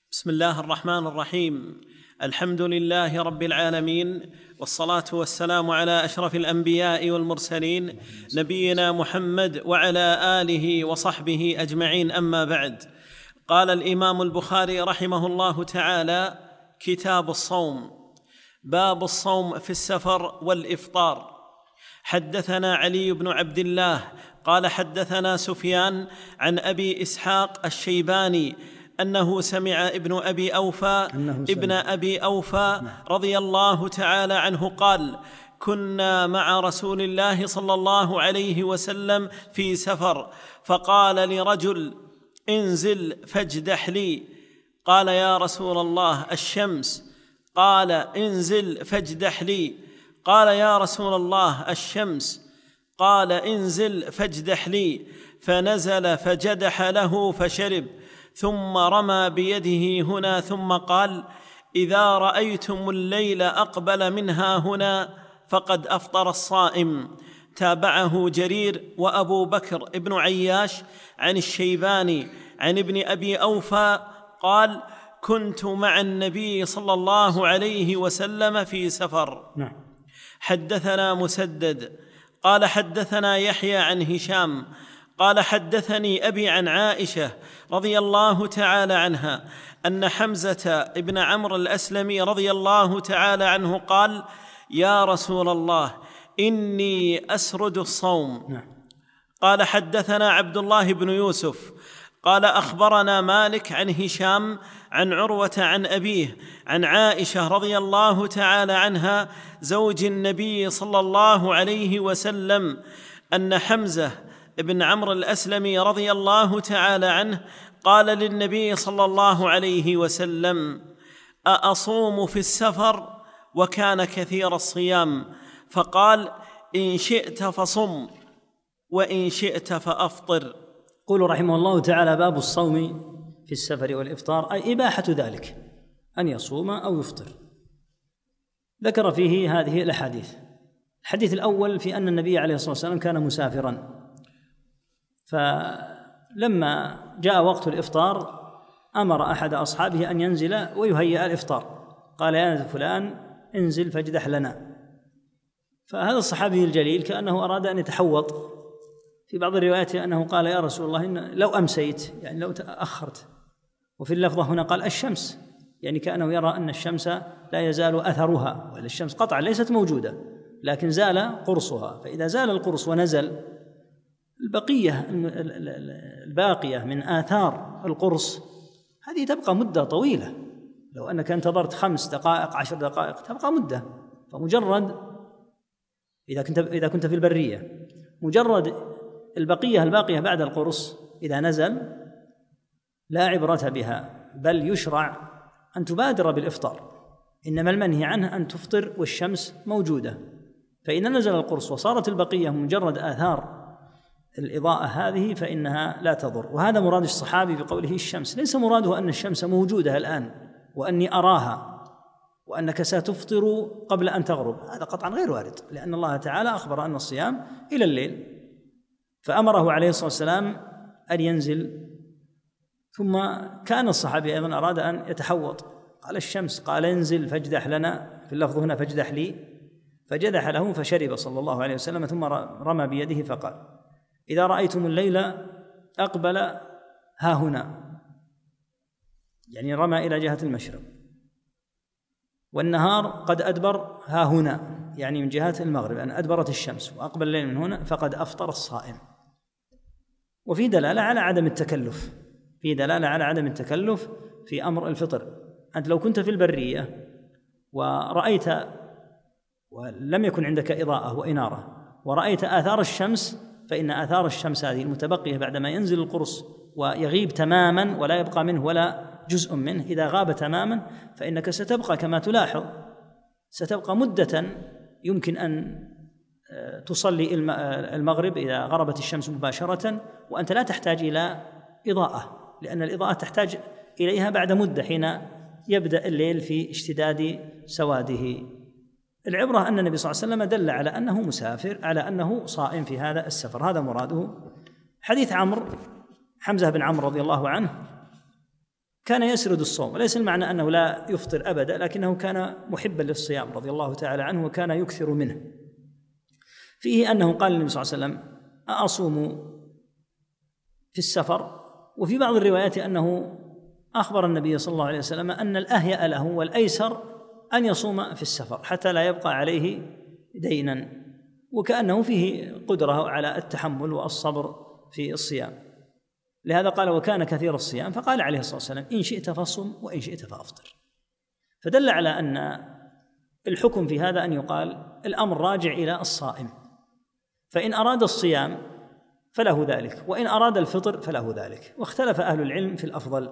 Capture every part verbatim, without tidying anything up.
بسم الله الرحمن الرحيم. الحمد لله رب العالمين، والصلاة والسلام على أشرف الأنبياء والمرسلين نبينا محمد وعلى آله وصحبه أجمعين، أما بعد. قال الإمام البخاري رحمه الله تعالى: كتاب الصوم. باب الصوم في السفر والإفطار. حدثنا علي بن عبد الله قال حدثنا سفيان عن أبي إسحاق الشيباني أنه سمع ابن أبي أوفى ابن أبي أوفى رضي الله تعالى عنه قال: كنا مع رسول الله صلى الله عليه وسلم في سفر، فقال لرجل: انزل فاجدح لي. قال: يا رسول الله، الشمس. قال: انزل فاجدح لي. قال: يا رسول الله، الشمس. قال: انزل فاجدح لي. فنزل فجدح له فشرب، ثم رمى بيده هنا، ثم قال: إذا رأيتم الليل أقبل منها هنا فقد أفطر الصائم. تابعه جرير وأبو بكر ابن عياش عن الشيباني عن ابن أبي أوفى قال: كنت مع النبي صلى الله عليه وسلم في سفر. نعم. حدثنا مسدد قال حدثنا يحيى عن هشام قال حدثني أبي عن عائشة رضي الله تعالى عنها أن حمزة ابن عمرو الأسلمي رضي الله تعالى عنه قال: يا رسول الله، إني أسرد الصوم. نعم. قال حدثنا عبد الله بن يوسف قال أخبرنا مالك عن هشام عن عروة عن أبيه عن عائشة رضي الله تعالى عنها زوج النبي صلى الله عليه وسلم أن حمزة ابن عمرو الأسلمي رضي الله تعالى عنه قال للنبي صلى الله عليه وسلم: أأصوم في السفر؟ وكان كثير الصيام، فقال: إن شئت فصم وإن شئت فأفطر. قول رحمه الله تعالى: باب الصوم في السفر والإفطار، أي إباحة ذلك، أن يصوم أو يفطر. ذكر فيه هذه الأحاديث. الحديث الأول في أن النبي عليه الصلاة والسلام كان مسافراً، فلما جاء وقت الإفطار أمر أحد أصحابه أن ينزل ويهيئ الإفطار، قال: يا فلان، انزل فاجدح لنا. فهذا الصحابي الجليل كأنه أراد أن يتحوط. في بعض الروايات أنه قال: يا رسول الله، إن لو أمسيت، يعني لو تأخرت. وفي اللفظة هنا قال: الشمس، يعني كأنه يرى أن الشمس لا يزال أثرها، وإلا الشمس قطعا ليست موجودة، لكن زال قرصها. فإذا زال القرص ونزل البقية الباقية من آثار القرص، هذه تبقى مدة طويلة. لو أنك انتظرت خمس دقائق عشر دقائق تبقى مدة. فمجرد إذا كنت إذا كنت في البرية، مجرد البقية الباقية بعد القرص إذا نزل لا عبرة بها، بل يشرع أن تبادر بالإفطار. إنما المنهي عنه أن تفطر والشمس موجودة. فإذا نزل القرص وصارت البقية مجرد آثار الإضاءة هذه فإنها لا تضر. وهذا مراد الصحابي بقوله الشمس، ليس مراده أن الشمس موجودة الآن وأني أراها وأنك ستفطر قبل أن تغرب، هذا قطعا غير وارد، لأن الله تعالى أخبر أن الصيام إلى الليل، فأمره عليه الصلاة والسلام أن ينزل. ثم كان الصحابي أيضا أراد أن يتحوط، قال: الشمس. قال: انزل فاجدح لنا، في اللفظ هنا فاجدح لي. فجدح له فشرب صلى الله عليه وسلم، ثم رمى بيده فقال: إذا رأيتم الليل أقبل ها هنا، يعني رمى إلى جهة المشرق، والنهار قد أدبر ها هنا، يعني من جهة المغرب، أن أدبرت الشمس وأقبل الليل من هنا، فقد أفطر الصائم. وفي دلالة على عدم التكلف، في دلالة على عدم التكلف في أمر الفطر. أنت لو كنت في البرية ورأيت ولم يكن عندك إضاءة وإنارة ورأيت آثار الشمس، فإن آثار الشمس هذه المتبقية بعدما ينزل القرص ويغيب تماما ولا يبقى منه ولا جزء منه، إذا غاب تماما فإنك ستبقى كما تلاحظ، ستبقى مدة يمكن أن تصلي المغرب إذا غربت الشمس مباشرة، وأنت لا تحتاج إلى إضاءة، لأن الإضاءة تحتاج إليها بعد مدة حين يبدأ الليل في اشتداد سواده. العبرة أن النبي صلى الله عليه وسلم دل على أنه مسافر، على أنه صائم في هذا السفر، هذا مراده. حديث عمرو حمزة بن عمرو رضي الله عنه كان يسرد الصوم، وليس المعنى أنه لا يفطر أبدا، لكنه كان محبا للصيام رضي الله تعالى عنه وكان يكثر منه. فيه أنه قال للنبي صلى الله عليه وسلم: أصوم في السفر؟ وفي بعض الروايات أنه أخبر النبي صلى الله عليه وسلم أن الأهيأ له والأيسر أن يصوم في السفر حتى لا يبقى عليه دينا، وكأنه فيه قدرة على التحمل والصبر في الصيام. لهذا قال: وكان كثير الصيام، فقال عليه الصلاة والسلام: إن شئت فصم وإن شئت فأفطر. فدل على أن الحكم في هذا أن يقال الأمر راجع إلى الصائم، فإن أراد الصيام فله ذلك، وإن أراد الفطر فله ذلك. واختلف أهل العلم في الأفضل،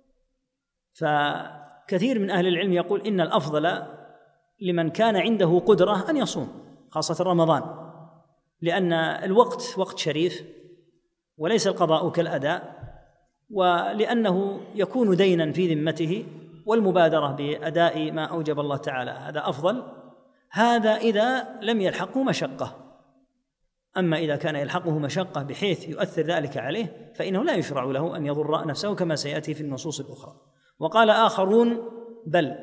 فكثير من أهل العلم يقول إن الأفضل لمن كان عنده قدرة أن يصوم، خاصة رمضان، لأن الوقت وقت شريف وليس القضاء كالأداء، ولأنه يكون دينا في ذمته، والمبادرة بأداء ما أوجب الله تعالى هذا أفضل. هذا إذا لم يلحقه مشقة، أما إذا كان يلحقه مشقة بحيث يؤثر ذلك عليه فإنه لا يشرع له أن يضر نفسه كما سيأتي في النصوص الأخرى. وقال آخرون: بل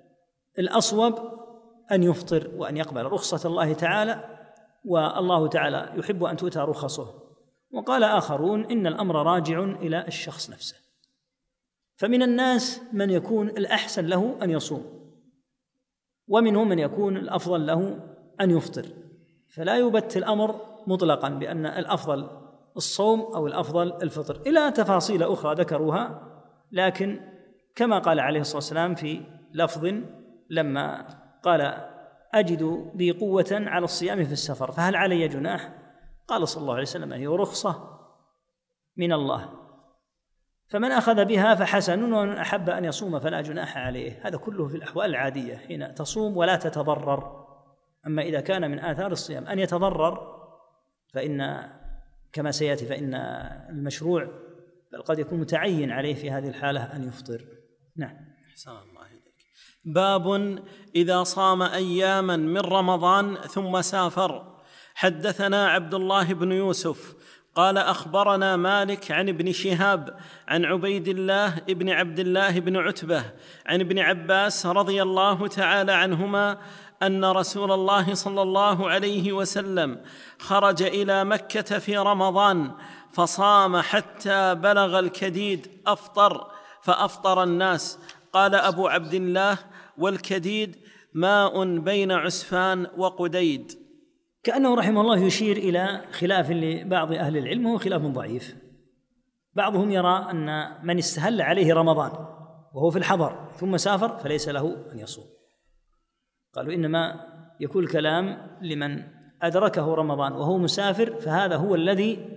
الأصوب أن يفطر وأن يقبل رخصة الله تعالى، والله تعالى يحب أن تؤتى رخصه. وقال آخرون: إن الأمر راجع إلى الشخص نفسه، فمن الناس من يكون الأحسن له أن يصوم، ومنهم من يكون الأفضل له أن يفطر، فلا يبت الأمر مطلقا بأن الأفضل الصوم أو الأفضل الفطر، إلى تفاصيل أخرى ذكروها. لكن كما قال عليه الصلاة والسلام في لفظ لما قال: أجد بي قوة على الصيام في السفر فهل علي جناح؟ قال صلى الله عليه وسلم: هي رخصة من الله، فمن أخذ بها فحسن، ومن أحب أن يصوم فلا جناح عليه. هذا كله في الأحوال العادية حين تصوم ولا تتضرر. أما إذا كان من آثار الصيام أن يتضرر فإن كما سيأتي فإن المشروع بل قد يكون متعين عليه في هذه الحالة أن يفطر. نعم. أحسن الله إليك. باب إذا صام أياما من رمضان ثم سافر. حدثنا عبد الله بن يوسف قال أخبرنا مالك عن ابن شهاب عن عبيد الله ابن عبد الله بن عتبة عن ابن عباس رضي الله تعالى عنهما أن رسول الله صلى الله عليه وسلم خرج إلى مكة في رمضان فصام حتى بلغ الكديد أفطر فأفطر الناس. قال أبو عبد الله: والكديد ماء بين عسفان وقديد. كأنه رحمه الله يشير إلى خلاف لبعض أهل العلم، وهو خلاف ضعيف. بعضهم يرى أن من استهل عليه رمضان وهو في الحضر ثم سافر فليس له أن يصوم. قالوا إنما يكون الكلام لمن أدركه رمضان وهو مسافر، فهذا هو الذي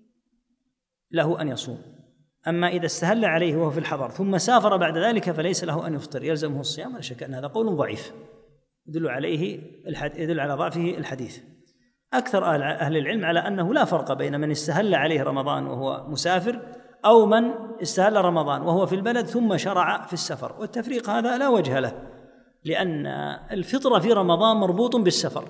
له أن يصوم. أما إذا استهل عليه وهو في الحضر ثم سافر بعد ذلك فليس له أن يفطر، يلزمه الصيام. ولا شك أن هذا قول ضعيف يدل عليه الحد... يدل على ضعفه الحديث. أكثر أهل العلم على أنه لا فرق بين من استهل عليه رمضان وهو مسافر أو من استهل رمضان وهو في البلد ثم شرع في السفر، والتفريق هذا لا وجه له، لأن الفطر في رمضان مربوط بالسفر،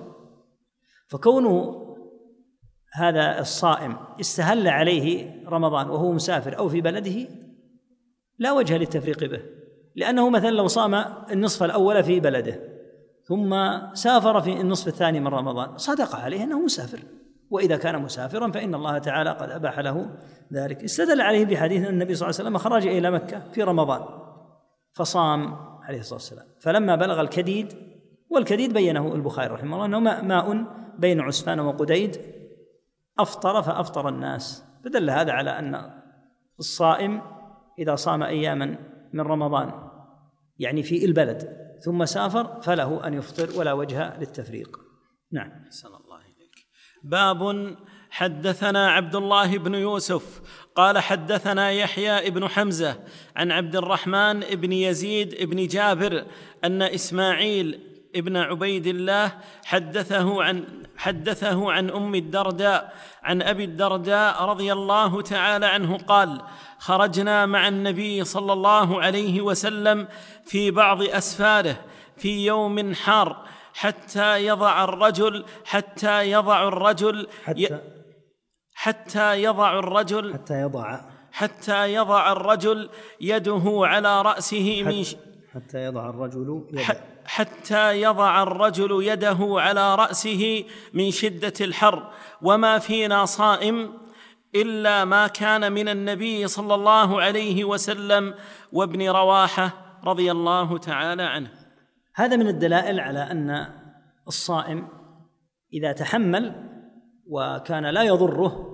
فكونه هذا الصائم استهل عليه رمضان وهو مسافر أو في بلده لا وجه للتفريق به، لأنه مثلا لو صام النصف الأول في بلده ثم سافر في النصف الثاني من رمضان صدق عليه أنه مسافر، وإذا كان مسافرا فإن الله تعالى قد أباح له ذلك. استدل عليه بحديث النبي صلى الله عليه وسلم خرج إلى مكة في رمضان فصام عليه الصلاة والسلام، فلما بلغ الكديد، والكديد بينه البخاري رحمه الله أنه ماء بين عسفان وقديد، أفطر فأفطر الناس. فدل هذا على أن الصائم إذا صام أياما من رمضان يعني في البلد ثم سافر فله أن يفطر ولا وجه للتفريق. نعم. أحسن الله إليك. باب حدثنا عبد الله بن يوسف قال حدثنا يحيى بن حمزة عن عبد الرحمن بن يزيد بن جابر أن إسماعيل ابن عبيد الله حدثه عن حدثه عن أم الدرداء عن أبي الدرداء رضي الله تعالى عنه قال: خرجنا مع النبي صلى الله عليه وسلم في بعض أسفاره في يوم حار حتى يضع الرجل حتى يضع الرجل حتى حتى يضع الرجل حتى يضع حتى يضع الرجل يده على رأسه من ش... حتى يضع الرجل يده حتى يضع الرجل يده على رأسه من شدة الحر، وما فينا صائم إلا ما كان من النبي صلى الله عليه وسلم وابن رواحة رضي الله تعالى عنه. هذا من الدلائل على أن الصائم إذا تحمل وكان لا يضره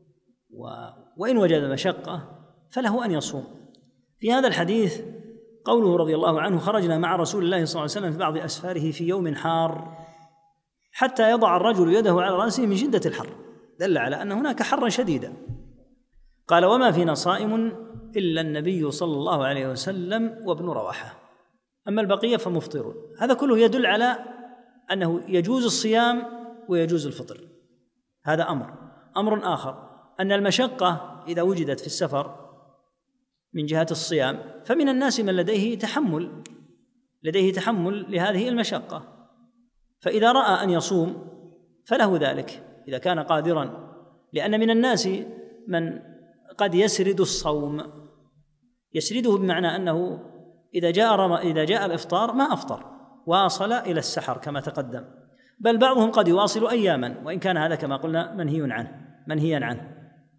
وإن وجد مشقة فله أن يصوم. في هذا الحديث قوله رضي الله عنه: خرجنا مع رسول الله صلى الله عليه وسلم في بعض أسفاره في يوم حار حتى يضع الرجل يده على رأسه من شدة الحر، دل على أن هناك حرا شديدا. قال: وما فينا صائم إلا النبي صلى الله عليه وسلم وابن رواحة، أما البقية فمفطرون. هذا كله يدل على أنه يجوز الصيام ويجوز الفطر. هذا أمر. أمر آخر أن المشقة إذا وجدت في السفر من جهة الصيام فمن الناس من لديه تحمل لديه تحمل لهذه المشقة، فإذا رأى أن يصوم فله ذلك إذا كان قادرا، لأن من الناس من قد يسرد الصوم، يسرده بمعنى أنه إذا جاء إذا جاء الإفطار ما أفطر، واصل إلى السحر كما تقدم، بل بعضهم قد يواصل أياما، وإن كان هذا كما قلنا منهي عنه منهيا عنه،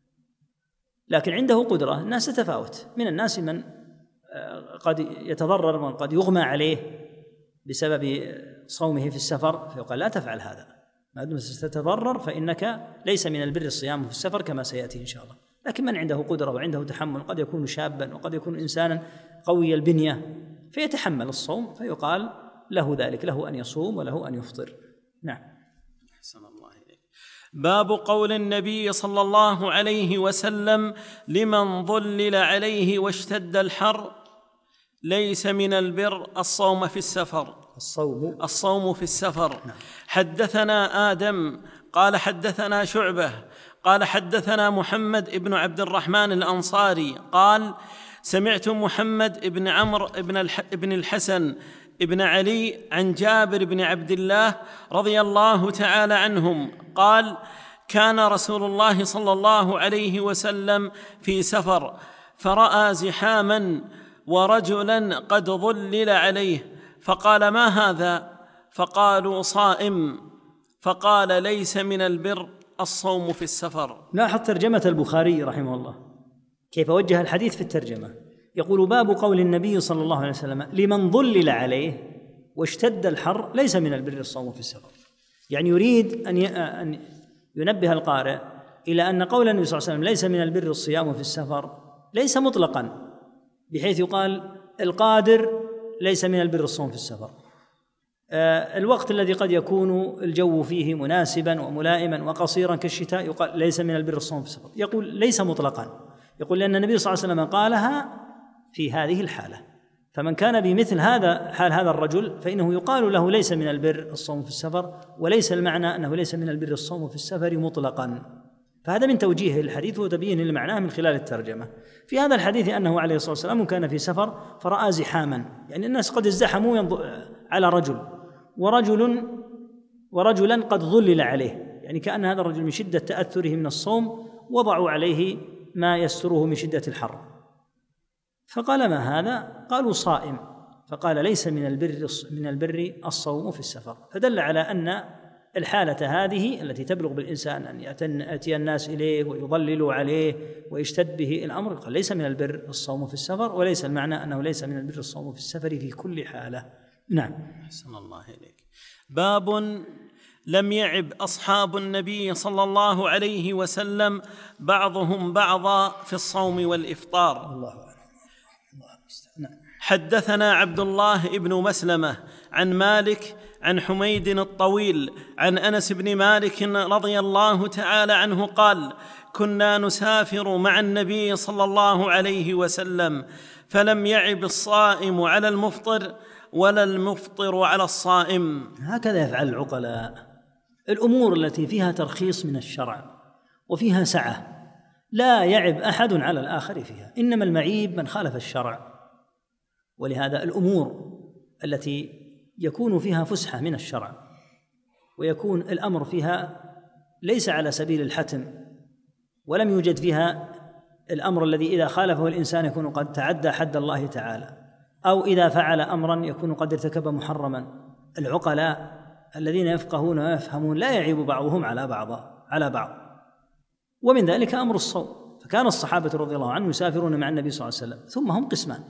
لكن عنده قدرة. الناس تتفاوت، من الناس من قد يتضرر ومن قد يغمى عليه بسبب صومه في السفر، فيقال لا تفعل هذا، ما دمت ستتضرر فإنك ليس من البر الصيام في السفر كما سيأتي إن شاء الله. لكن من عنده قدرة وعنده تحمل، قد يكون شابا وقد يكون إنسانا قوي البنية فيتحمل الصوم، فيقال له ذلك، له أن يصوم وله أن يفطر. نعم. أحسن الله إليك. باب قول النبي صلى الله عليه وسلم لمن ظلل عليه واشتد الحر: ليس من البر الصوم في السفر. الصوم الصوم في السفر. نعم. حدثنا آدم قال حدثنا شعبة قال حدثنا محمد ابن عبد الرحمن الأنصاري قال: سمعت محمد ابن عمرو ابن الحسن ابن علي عن جابر بن عبد الله رضي الله تعالى عنهم قال: كان رسول الله صلى الله عليه وسلم في سفر فرأى زحاما ورجلا قد ظلل عليه، فقال: ما هذا؟ فقالوا: صائم. فقال: ليس من البر الصوم في السفر. لاحظ ترجمة البخاري رحمه الله كيف وجه الحديث في الترجمة، يقول: باب قول النبي صلى الله عليه وسلم لمن ظلل عليه واشتد الحر ليس من البر الصوم في السفر. يعني يريد أن ينبه القارئ إلى أن قول النبي صلى الله عليه وسلم ليس من البر الصيام في السفر ليس مطلقا، بحيث يقال القادر ليس من البر الصوم في السفر، الوقت الذي قد يكون الجو فيه مناسبا وملائما وقصيرا كالشتاء يقال ليس من البر الصوم في السفر. يقول ليس مطلقا، يقول لأن النبي صلى الله عليه وسلم قالها في هذه الحالة، فمن كان بمثل هذا حال هذا الرجل فإنه يقال له ليس من البر الصوم في السفر، وليس المعنى أنه ليس من البر الصوم في السفر مطلقا. فهذا من توجيه الحديث وتبيين لمعناه من خلال الترجمة. في هذا الحديث أنه عليه الصلاة والسلام كان في سفر فرأى زحاما، يعني الناس قد ازدحموا على رجل ورجل ورجلا قد ظلل عليه، يعني كأن هذا الرجل من شدة تأثره من الصوم وضعوا عليه ما يستره من شدة الحر، فقال: ما هذا؟ قالوا: صائم. فقال: ليس من البر من البر الصوم في السفر. فدل على أن الحالة هذه التي تبلغ بالإنسان أن يأتي الناس إليه ويضللوا عليه ويشتد به الأمر، قال: ليس من البر الصوم في السفر، وليس المعنى أنه ليس من البر الصوم في السفر في كل حالة. نعم. أحسن الله إليك. باب لم يعب أصحاب النبي صلى الله عليه وسلم بعضهم بعضا في الصوم والإفطار. الله أعلم. نعم. حدثنا عبد الله بن مسلمة عن مالك عن حميد الطويل عن أنس بن مالك رضي الله تعالى عنه قال: كنا نسافر مع النبي صلى الله عليه وسلم فلم يعب الصائم على المفطر ولا المفطر على الصائم. هكذا يفعل العقلاء. الأمور التي فيها ترخيص من الشرع وفيها سعة لا يعب أحد على الآخر فيها، إنما المعيب من خالف الشرع. ولهذا الأمور التي يكون فيها فسحة من الشرع ويكون الأمر فيها ليس على سبيل الحتم ولم يوجد فيها الأمر الذي إذا خالفه الإنسان يكون قد تعدى حد الله تعالى، أو إذا فعل أمرا يكون قد ارتكب محرما. العقلاء الذين يفقهون ويفهمون لا يعيب بعضهم على بعض على بعض. ومن ذلك أمر الصوم، فكان الصحابة رضي الله عنهم يسافرون مع النبي صلى الله عليه وسلم، ثم هم قسمان: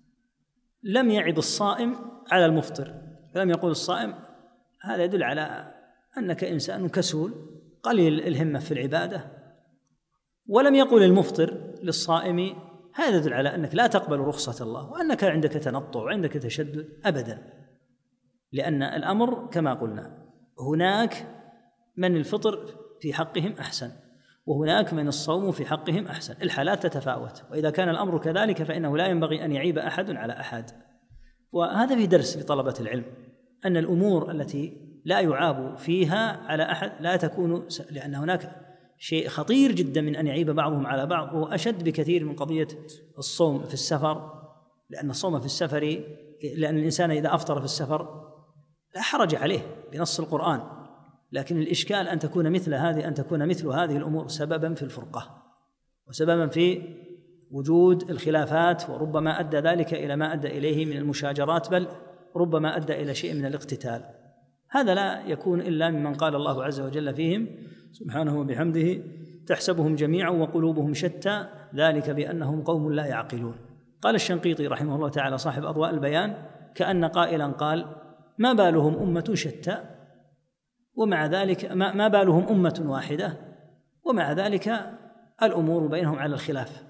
لم يعب الصائم على المفطر، لم يقول الصائم هذا يدل على أنك إنسان كسول قليل الهمة في العبادة، ولم يقل المفطر للصائم هذا يدل على أنك لا تقبل رخصة الله وأنك عندك تنطع وعندك تشدد أبدا. لأن الأمر كما قلنا هناك من الفطر في حقهم أحسن، وهناك من الصوم في حقهم أحسن، الحالات تتفاوت، وإذا كان الأمر كذلك فإنه لا ينبغي أن يعيب أحد على أحد. وهذا في درس لطلبة العلم، أن الأمور التي لا يعاب فيها على أحد لا تكون، لأن هناك شيء خطير جدا من أن يعيب بعضهم على بعض، وهو أشد بكثير من قضية الصوم في السفر. لأن الصوم في السفر، لأن الإنسان إذا أفطر في السفر لا حرج عليه بنص القرآن، لكن الإشكال أن تكون مثل هذه أن تكون مثل هذه الأمور سببا في الفرقة وسببا في وجود الخلافات، وربما أدى ذلك إلى ما أدى إليه من المشاجرات، بل ربما أدى إلى شيء من الاقتتال. هذا لا يكون إلا ممن قال الله عز وجل فيهم سبحانه وبحمده: تحسبهم جميعا وقلوبهم شتى ذلك بأنهم قوم لا يعقلون. قال الشنقيطي رحمه الله تعالى صاحب أضواء البيان: كأن قائلا قال: ما بالهم أمة شتى ومع ذلك ما, ما بالهم أمة واحدة ومع ذلك الأمور بينهم على الخلاف.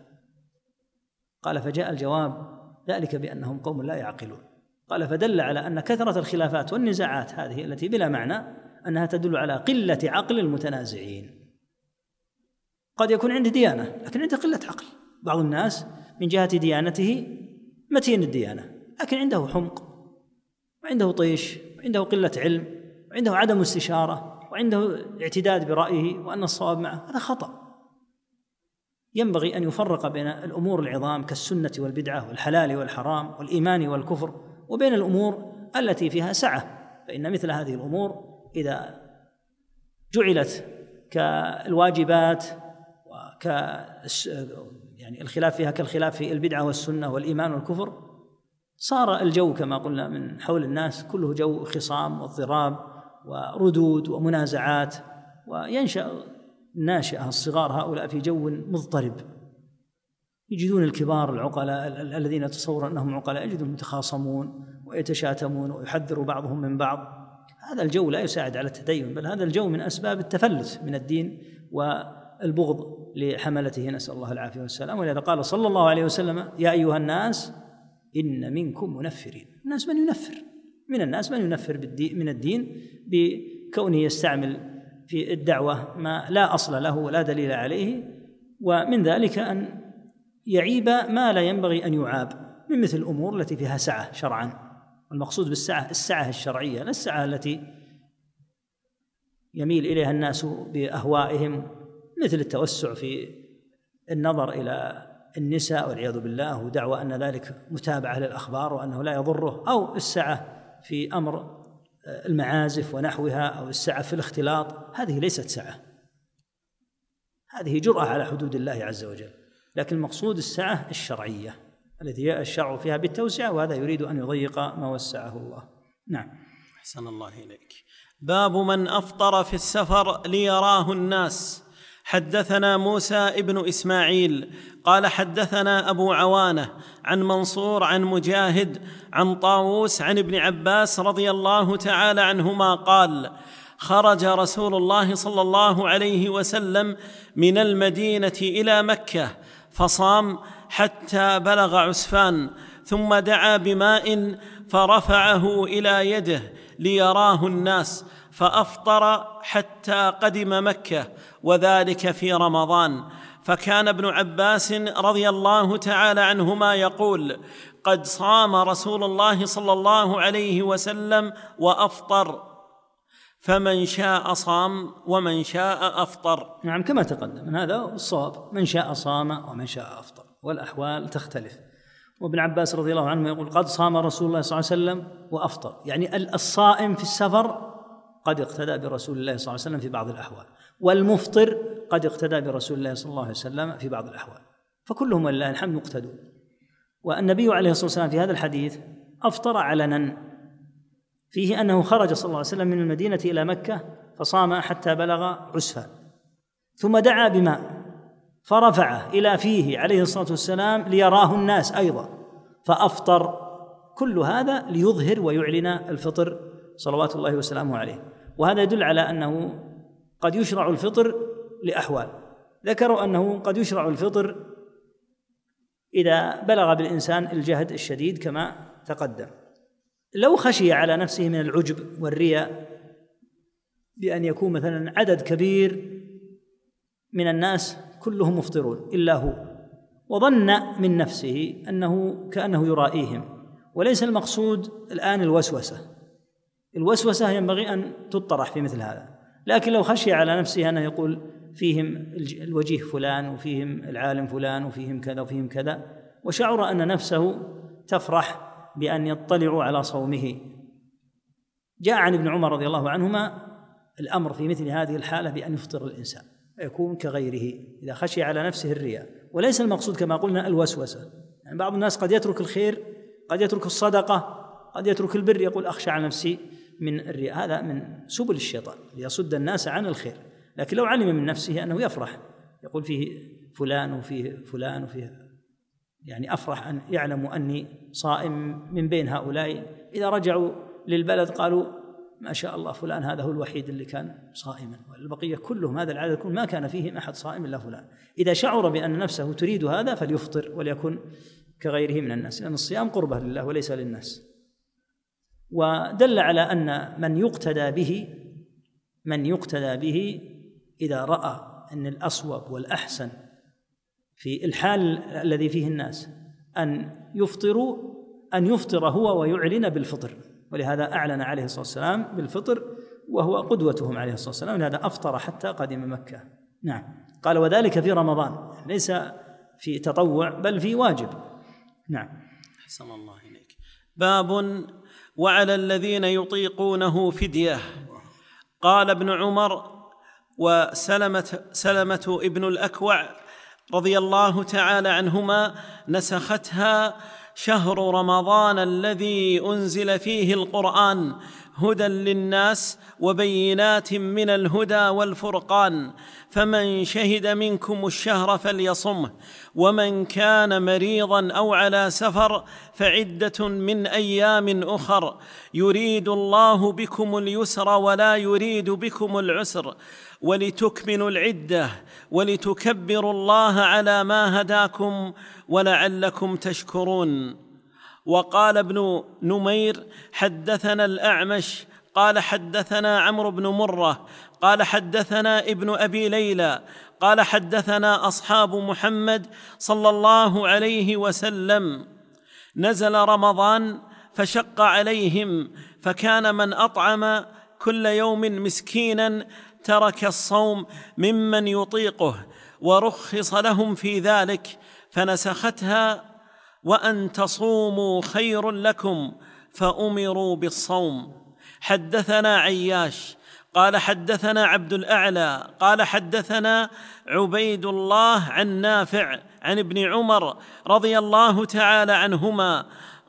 قال: فجاء الجواب: ذلك بأنهم قوم لا يعقلون. قال: فدل على أن كثرة الخلافات والنزاعات هذه التي بلا معنى أنها تدل على قلة عقل المتنازعين. قد يكون عنده ديانة لكن عنده قلة عقل. بعض الناس من جهة ديانته متين الديانة، لكن عنده حمق وعنده طيش وعنده قلة علم وعنده عدم استشارة وعنده اعتداد برأيه وأن الصواب معه. هذا خطأ. ينبغي أن يفرق بين الأمور العظام كالسنة والبدعة والحلال والحرام والإيمان والكفر، وبين الأمور التي فيها سعة. فإن مثل هذه الأمور إذا جعلت كالواجبات وك يعني الخلاف فيها كالخلاف في البدعة والسنة والإيمان والكفر، صار الجو كما قلنا من حول الناس كله جو خصام واضطراب وردود ومنازعات، وينشأ الناشئة الصغار هؤلاء في جو مضطرب. يجدون الكبار العقلاء الذين يتصور أنهم عقلاء يجدون يتخاصمون ويتشاتمون ويحذر بعضهم من بعض. هذا الجو لا يساعد على التدين، بل هذا الجو من أسباب التفلت من الدين والبغض لحملته، نسأل الله العافية والسلام. ولذا قال صلى الله عليه وسلم: يا أيها الناس إن منكم منفرين. الناس من ينفر، من الناس من ينفر من الدين بكونه يستعمل في الدعوة ما لا أصل له ولا دليل عليه، ومن ذلك أن يعيب ما لا ينبغي أن يعاب من مثل الأمور التي فيها سعة شرعا. المقصود بالسعة السعة الشرعية، لا السعة التي يميل إليها الناس بأهوائهم، مثل التوسع في النظر إلى النساء والعياذ بالله ودعوى أن ذلك متابعة للأخبار وأنه لا يضره، أو السعة في أمر المعازف ونحوها، أو السعة في الاختلاط. هذه ليست سعة، هذه جرأة على حدود الله عز وجل. لكن المقصود السعة الشرعية التي جاء الشرع فيها بالتوسعة، وهذا يريد أن يضيق ما وسعه الله. نعم. أحسن الله إليك. باب من أفطر في السفر ليراه الناس. حدثنا موسى ابن إسماعيل قال حدثنا أبو عوانة عن منصور عن مجاهد عن طاووس عن ابن عباس رضي الله تعالى عنهما قال: خرج رسول الله صلى الله عليه وسلم من المدينة إلى مكة فصام حتى بلغ عسفان، ثم دعا بماء فرفعه إلى يده ليراه الناس، فأفطر حتى قدم مكة، وذلك في رمضان. فكان ابن عباس رضي الله تعالى عنهما يقول: قد صام رسول الله صلى الله عليه وسلم وأفطر، فمن شاء صام ومن شاء أفطر. نعم، كما تقدم من هذا الصواب، من شاء صام ومن شاء أفطر، والأحوال تختلف. وابن عباس رضي الله عنه يقول: قد صام رسول الله صلى الله عليه وسلم وأفطر، يعني الصائم في السفر قد اقتدى برسول الله صلى الله عليه وسلم في بعض الأحوال، والمفطر قد اقتدى برسول الله صلى الله عليه وسلم في بعض الأحوال. فكلهم ولله الحمد مقتدون. والنبي عليه الصلاة والسلام في هذا الحديث أفطر علنا فيه أنه خرج صلى الله عليه وسلم من المدينة إلى مكة فصام حتى بلغ عسفا، ثم دعا بماء فرفعه إلى فيه عليه الصلاة والسلام ليراه الناس أيضا فأفطر. كل هذا ليظهر ويعلن الفطر صلوات الله وسلامه عليه. وهذا يدل على أنه قد يشرع الفطر لأحوال. ذكروا أنه قد يشرع الفطر إذا بلغ بالإنسان الجهد الشديد كما تقدم. لو خشي على نفسه من العجب والرياء بأن يكون مثلا عدد كبير من الناس كلهم مفطرون إلا هو، وظن من نفسه أنه كأنه يرائيهم، وليس المقصود الآن الوسوسة. الوسوسة ينبغي أن تطرح في مثل هذا، لكن لو خشي على نفسه أنه يقول فيهم الوجيه فلان وفيهم العالم فلان وفيهم كذا وفيهم كذا، وشعر أن نفسه تفرح بأن يطلعوا على صومه. جاء عن ابن عمر رضي الله عنهما الأمر في مثل هذه الحالة بأن يفطر الإنسان ويكون كغيره إذا خشي على نفسه الرياء، وليس المقصود كما قلنا الوسوسة. يعني بعض الناس قد يترك الخير، قد يترك الصدقة، قد يترك البر، يقول أخشى على نفسي من الرياء. هذا من سبل الشيطان ليصد الناس عن الخير. لكن لو علم من نفسه أنه يفرح، يقول فيه فلان وفيه فلان وفيه، يعني أفرح أن يعلموا أني صائم من بين هؤلاء، إذا رجعوا للبلد قالوا ما شاء الله فلان هذا هو الوحيد اللي كان صائما، والبقية كلهم هذا العدد كل ما كان فيهم أحد صائم إلا فلان. إذا شعر بأن نفسه تريد هذا فليفطر وليكن كغيره من الناس، لأن الصيام قربة لله وليس للناس. ودل على أن من يقتدى به من يقتدى به إذا رأى أن الأصوب والأحسن في الحال الذي فيه الناس أن يفطروا أن يفطر هو ويعلن بالفطر، ولهذا أعلن عليه الصلاة والسلام بالفطر وهو قدوتهم عليه الصلاة والسلام، ولهذا أفطر حتى قدم مكة. نعم، قال وذلك في رمضان، ليس في تطوع بل في واجب. نعم. أحسن الله إليك. باب وعلى الذين يطيقونه فدية. قال ابن عمر وسلمة سلمة ابن الأكوع رضي الله تعالى عنهما نسختها شهر رمضان الذي أنزل فيه القرآن هدى للناس وبينات من الهدى والفرقان، فمن شهد منكم الشهر فليصمه، ومن كان مريضا أو على سفر فعدة من أيام أخر، يريد الله بكم اليسر ولا يريد بكم العسر، ولتكملوا العدة ولتكبروا الله على ما هداكم ولعلكم تشكرون. وقال ابن نمير حدثنا الأعمش قال حدثنا عمرو بن مرة قال حدثنا ابن أبي ليلى قال حدثنا أصحاب محمد صلى الله عليه وسلم نزل رمضان فشق عليهم، فكان من أطعم كل يوم مسكينا ترك الصوم ممن يطيقه، ورخص لهم في ذلك، فنسختها وأن تصوموا خير لكم، فأمروا بالصوم. حدثنا عياش قال حدثنا عبد الأعلى قال حدثنا عبيد الله عن نافع عن ابن عمر رضي الله تعالى عنهما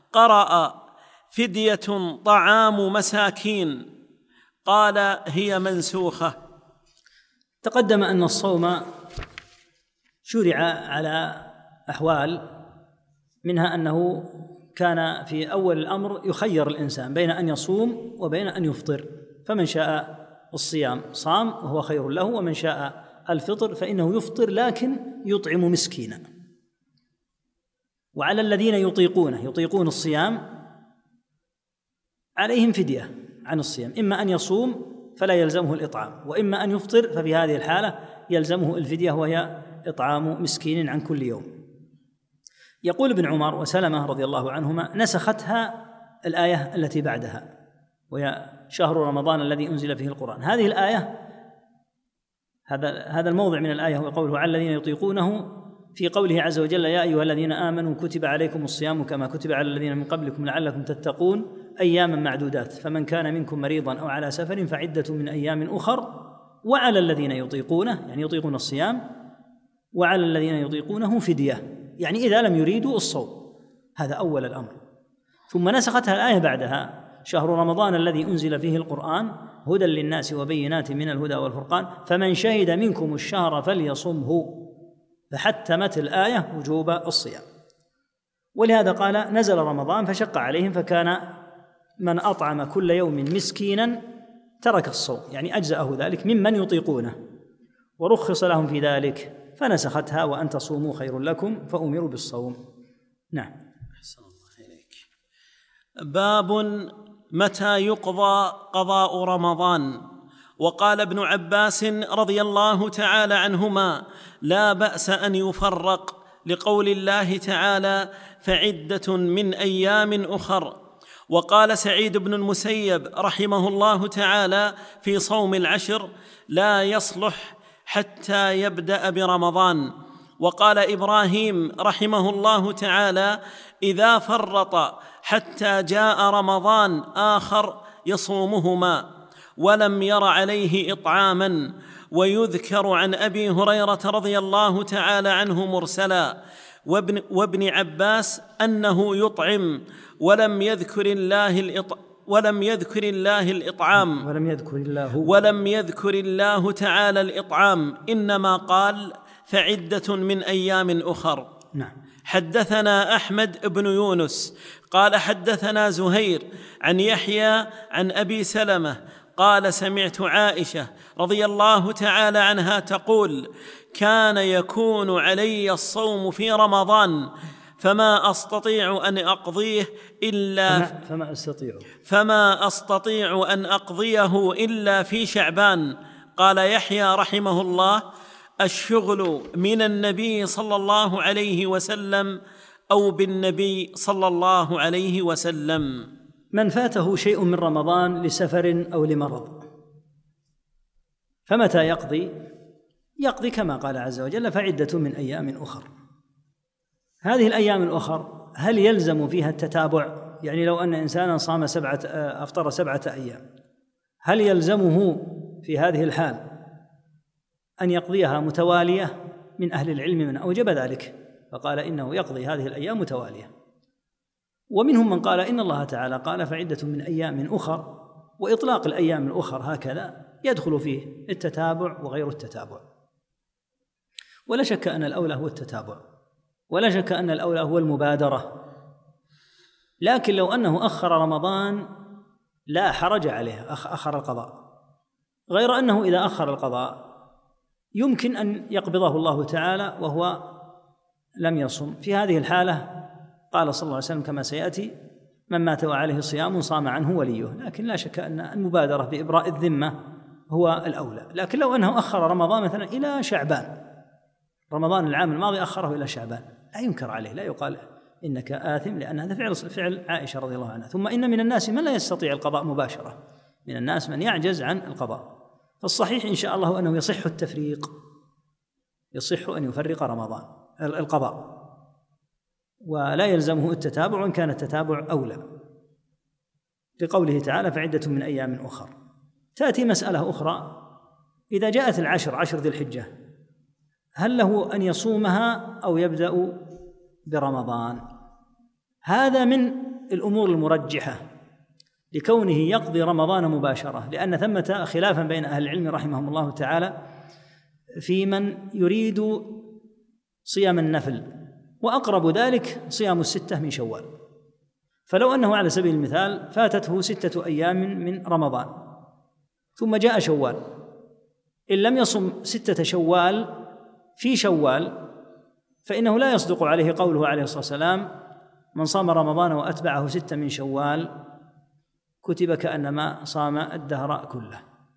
قرأ فدية طعام مساكين، قال هي منسوخة. تقدم أن الصوم شرع على أحوال، منها أنه كان في أول الأمر يخير الإنسان بين أن يصوم وبين أن يفطر، فمن شاء الصيام صام وهو خير له، ومن شاء الفطر فإنه يفطر لكن يطعم مسكينا. وعلى الذين يطيقونه يطيقون الصيام عليهم فدية عن الصيام، إما أن يصوم فلا يلزمه الإطعام، وإما أن يفطر ففي هذه الحالة يلزمه الفدية وهي إطعام مسكين عن كل يوم. يقول ابن عمر وسلمة رضي الله عنهما نسختها الآية التي بعدها وهي شهر رمضان الذي أنزل فيه القرآن. هذه الآية هذا هذا الموضع من الآية هو قوله على الذين يطيقونه، في قوله عز وجل يا أيها الذين آمنوا كتب عليكم الصيام كما كتب على الذين من قبلكم لعلكم تتقون أياما معدودات، فمن كان منكم مريضا أو على سفر فعدة من أيام أخر، وعلى الذين يطيقونه يعني يطيقون الصيام وعلى الذين يطيقونه فدية، يعني إذا لم يريدوا الصوم. هذا أول الأمر. ثم نسختها الآية بعدها: شهر رمضان الذي أنزل فيه القرآن هدى للناس وبينات من الهدى والفرقان فمن شهد منكم الشهر فليصمه، فحتمت الآية وجوب الصيام. ولهذا قال: نزل رمضان فشق عليهم فكان من أطعم كل يوم مسكينا ترك الصوم، يعني أجزأه ذلك ممن يطيقونه، ورخص لهم في ذلك فنسختها وأن تصوموا خير لكم فأمروا بالصوم. نعم. أحسن الله إليك. باب متى يقضى قضاء رمضان. وقال ابن عباس رضي الله تعالى عنهما: لا بأس أن يفرق، لقول الله تعالى: فعدة من أيام أخر. وقال سعيد بن المسيب رحمه الله تعالى في صوم العشر: لا يصلح حتى يبدأ برمضان. وقال إبراهيم رحمه الله تعالى: إذا فرط حتى جاء رمضان آخر يصومهما، ولم ير عليه إطعاما. ويذكر عن أبي هريرة رضي الله تعالى عنه مرسلا وابن, وابن عباس أنه يطعم، ولم يذكر الله الإط... ولم يذكر الله الإطعام ولم يذكر الله ولم يذكر الله تعالى الإطعام، إنما قال: فعدة من أيام أخر. نعم. حدثنا أحمد بن يونس قال حدثنا زهير عن يحيى عن أبي سلمة قال: سمعت عائشة رضي الله تعالى عنها تقول: كان يكون علي الصوم في رمضان فما أستطيع أن أقضيه إلا فما أستطيع فما أستطيع أن أقضيه إلا في شعبان. قال يحيى رحمه الله: الشغل من النبي صلى الله عليه وسلم أو بالنبي صلى الله عليه وسلم. من فاته شيء من رمضان لسفر أو لمرض فمتى يقضي؟ يقضي كما قال عز وجل: فعدة من أيام أخر. هذه الأيام الأخر هل يلزم فيها التتابع؟ يعني لو أن إنسانا صام سبعة أفطر سبعة أيام، هل يلزمه في هذه الحال أن يقضيها متوالية؟ من أهل العلم من أوجب ذلك فقال إنه يقضي هذه الأيام متوالية، ومنهم من قال إن الله تعالى قال: فعدة من أيام أخر، وإطلاق الأيام الأخر هكذا يدخل فيه التتابع وغير التتابع. ولا شك أن الأولى هو التتابع، ولا شك أن الأولى هو المبادرة، لكن لو أنه أخر رمضان لا حرج عليه، أخر القضاء، غير أنه إذا أخر القضاء يمكن أن يقبضه الله تعالى وهو لم يصم. في هذه الحالة قال صلى الله عليه وسلم كما سيأتي: من مات وعليه صيام صام عنه وليه. لكن لا شك أن المبادرة بإبراء الذمة هو الأولى. لكن لو أنه أخر رمضان مثلا إلى شعبان، رمضان العام الماضي أخره إلى شعبان، لا ينكر عليه، لا يقال إنك آثم، لأن هذا فعل فعل عائشة رضي الله عنها. ثم إن من الناس من لا يستطيع القضاء مباشرة، من الناس من يعجز عن القضاء. فالصحيح إن شاء الله أنه يصح التفريق، يصح أن يفرق رمضان القضاء، ولا يلزمه التتابع، وإن كان التتابع أولى، لقوله تعالى: فعدة من أيام أخر. تأتي مسألة أخرى: إذا جاءت العشر عشر ذي الحجة هل له أن يصومها أو يبدأ برمضان؟ هذا من الأمور المرجحة لكونه يقضي رمضان مباشرة، لأن ثمة خلافا بين أهل العلم رحمهم الله تعالى في من يريد صيام النفل، وأقرب ذلك صيام الستة من شوال. فلو أنه على سبيل المثال فاتته ستة أيام من رمضان ثم جاء شوال، إن لم يصم ستة شوال في شوال فإنه لا يصدق عليه قوله عليه الصلاة والسلام: من صام رمضان وأتبعه ستة من شوال كتب كأنما صام الدهر كله.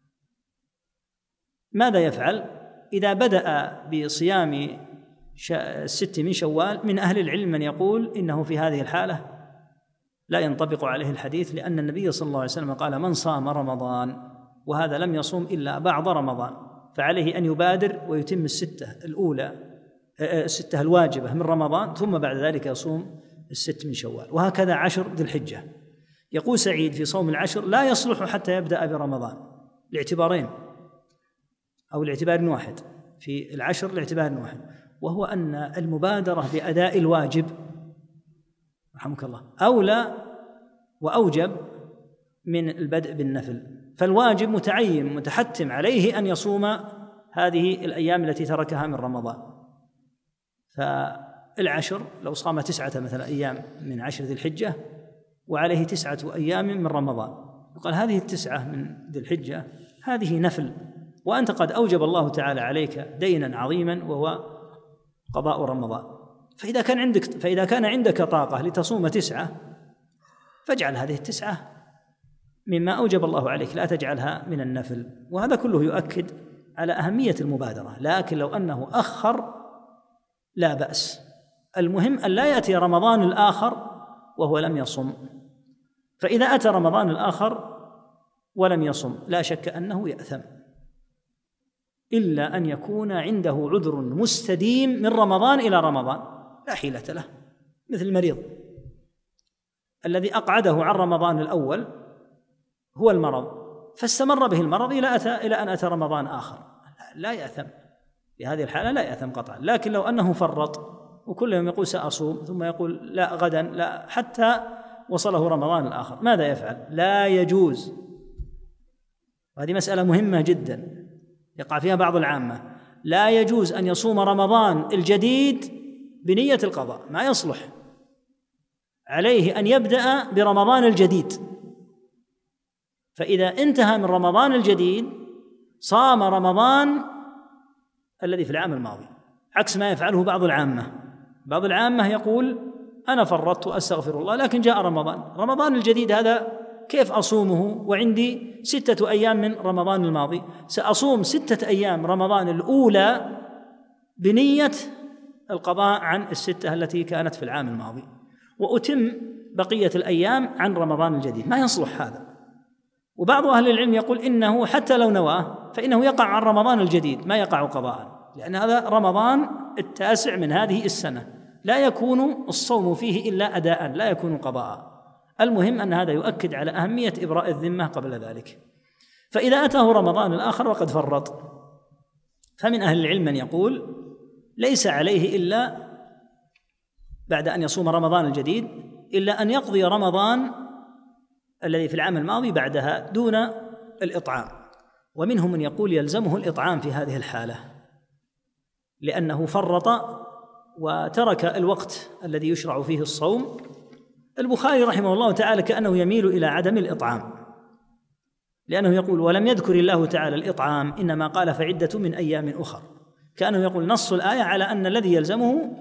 ماذا يفعل إذا بدأ بصيام الست من شوال؟ من أهل العلم من يقول إنه في هذه الحالة لا ينطبق عليه الحديث، لأن النبي صلى الله عليه وسلم قال: من صام رمضان، وهذا لم يصوم إلا بعض رمضان، فعليه أن يبادر ويتم الستة الأولى الستة الواجبة من رمضان، ثم بعد ذلك يصوم الست من شوال. وهكذا عشر ذي الحجة. يقول سعيد في صوم العشر: لا يصلح حتى يبدأ برمضان، لاعتبارين أو لاعتبار واحد، في العشر لاعتبار واحد. وهو أن المبادرة بأداء الواجب رحمك الله أولى وأوجب من البدء بالنفل. فالواجب متعين متحتم عليه أن يصوم هذه الأيام التي تركها من رمضان. فالعشر لو صام تسعة مثلا أيام من عشر ذي الحجة وعليه تسعة أيام من رمضان، يقال هذه التسعة من ذي الحجة هذه نفل، وأنت قد أوجب الله تعالى عليك دينا عظيما وهو قضاء رمضان. فإذا كان عندك فإذا كان عندك طاقة لتصوم تسعة فاجعل هذه التسعة مما أوجب الله عليك، لا تجعلها من النفل. وهذا كله يؤكد على أهمية المبادرة. لكن لو أنه أخر لا بأس، المهم أن لا يأتي رمضان الآخر وهو لم يصم. فإذا أتى رمضان الآخر ولم يصم لا شك أنه يأثم، إلا أن يكون عنده عذر مستديم من رمضان إلى رمضان لا حيلة له، مثل المريض الذي أقعده عن رمضان الأول هو المرض فاستمر به المرض إلى أتى إلى أن أتى رمضان آخر، لا يأثم في هذه الحالة، لا يأثم قطعا. لكن لو أنه فرط وكل يوم يقول سأصوم ثم يقول لا غدا لا حتى وصله رمضان الآخر، ماذا يفعل؟ لا يجوز. وهذه مسألة مهمة جدا يقع فيها بعض العامة، لا يجوز أن يصوم رمضان الجديد بنية القضاء، ما يصلح، عليه أن يبدأ برمضان الجديد. فإذا انتهى من رمضان الجديد صام رمضان الذي في العام الماضي، عكس ما يفعله بعض العامة. بعض العامة يقول أنا فرطت أستغفر الله لكن جاء رمضان، رمضان الجديد هذا كيف أصومه وعندي ستة أيام من رمضان الماضي؟ سأصوم ستة أيام رمضان الأولى بنية القضاء عن الستة التي كانت في العام الماضي، وأتم بقية الأيام عن رمضان الجديد. ما يصلح هذا. وبعض أهل العلم يقول إنه حتى لو نواه فإنه يقع عن رمضان الجديد، ما يقع قضاء، لأن هذا رمضان التاسع من هذه السنة، لا يكون الصوم فيه إلا أداء، لا يكون قضاء. المهم أن هذا يؤكد على أهمية إبراء الذمة قبل ذلك. فإذا أتاه رمضان الآخر وقد فرط، فمن أهل العلم من يقول ليس عليه إلا بعد أن يصوم رمضان الجديد إلا أن يقضي رمضان الذي في العام الماضي بعدها دون الإطعام. ومنهم من يقول يلزمه الإطعام في هذه الحالة لأنه فرط وترك الوقت الذي يشرع فيه الصوم. البخاري رحمه الله تعالى كأنه يميل إلى عدم الإطعام، لأنه يقول ولم يذكر الله تعالى الإطعام إنما قال فعدة من أيام أخر، كأنه يقول نص الآية على أن الذي يلزمه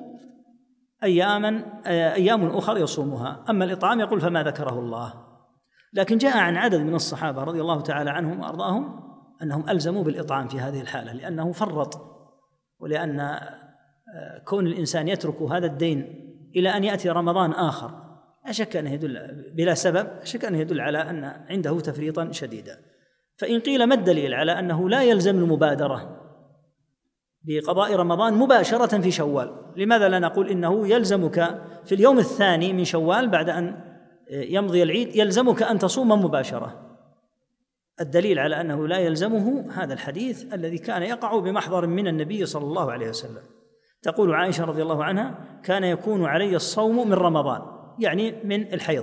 أياما أيام أخر يصومها، أما الإطعام يقول فما ذكره الله. لكن جاء عن عدد من الصحابة رضي الله تعالى عنهم وأرضاهم أنهم ألزموا بالإطعام في هذه الحالة لأنه فرط، ولأن كون الإنسان يترك هذا الدين إلى أن يأتي رمضان آخر لا شك أنه يدل بلا سبب، لا شك أنه يدل على أن عنده تفريطا شديدا. فإن قيل ما الدليل على أنه لا يلزم المبادرة بقضاء رمضان مباشرة في شوال؟ لماذا لا نقول إنه يلزمك في اليوم الثاني من شوال بعد أن يمضي العيد يلزمك أن تصوم مباشرة؟ الدليل على أنه لا يلزمه هذا الحديث الذي كان يقع بمحضر من النبي صلى الله عليه وسلم. تقول عائشة رضي الله عنها كان يكون علي الصوم من رمضان، يعني من الحيض،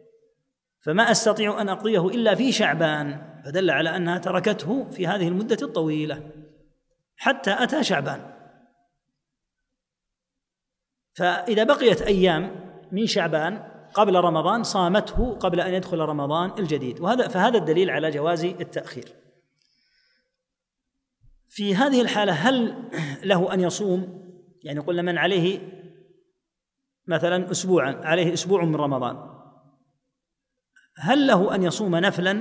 فما أستطيع أن أقضيه إلا في شعبان، فدل على أنها تركته في هذه المدة الطويلة حتى أتى شعبان. فإذا بقيت أيام من شعبان قبل رمضان صامته قبل أن يدخل رمضان الجديد، وهذا فهذا الدليل على جواز التأخير. في هذه الحالة هل له أن يصوم؟ يعني قلنا من عليه مثلا أسبوعا، عليه أسبوع من رمضان، هل له أن يصوم نفلا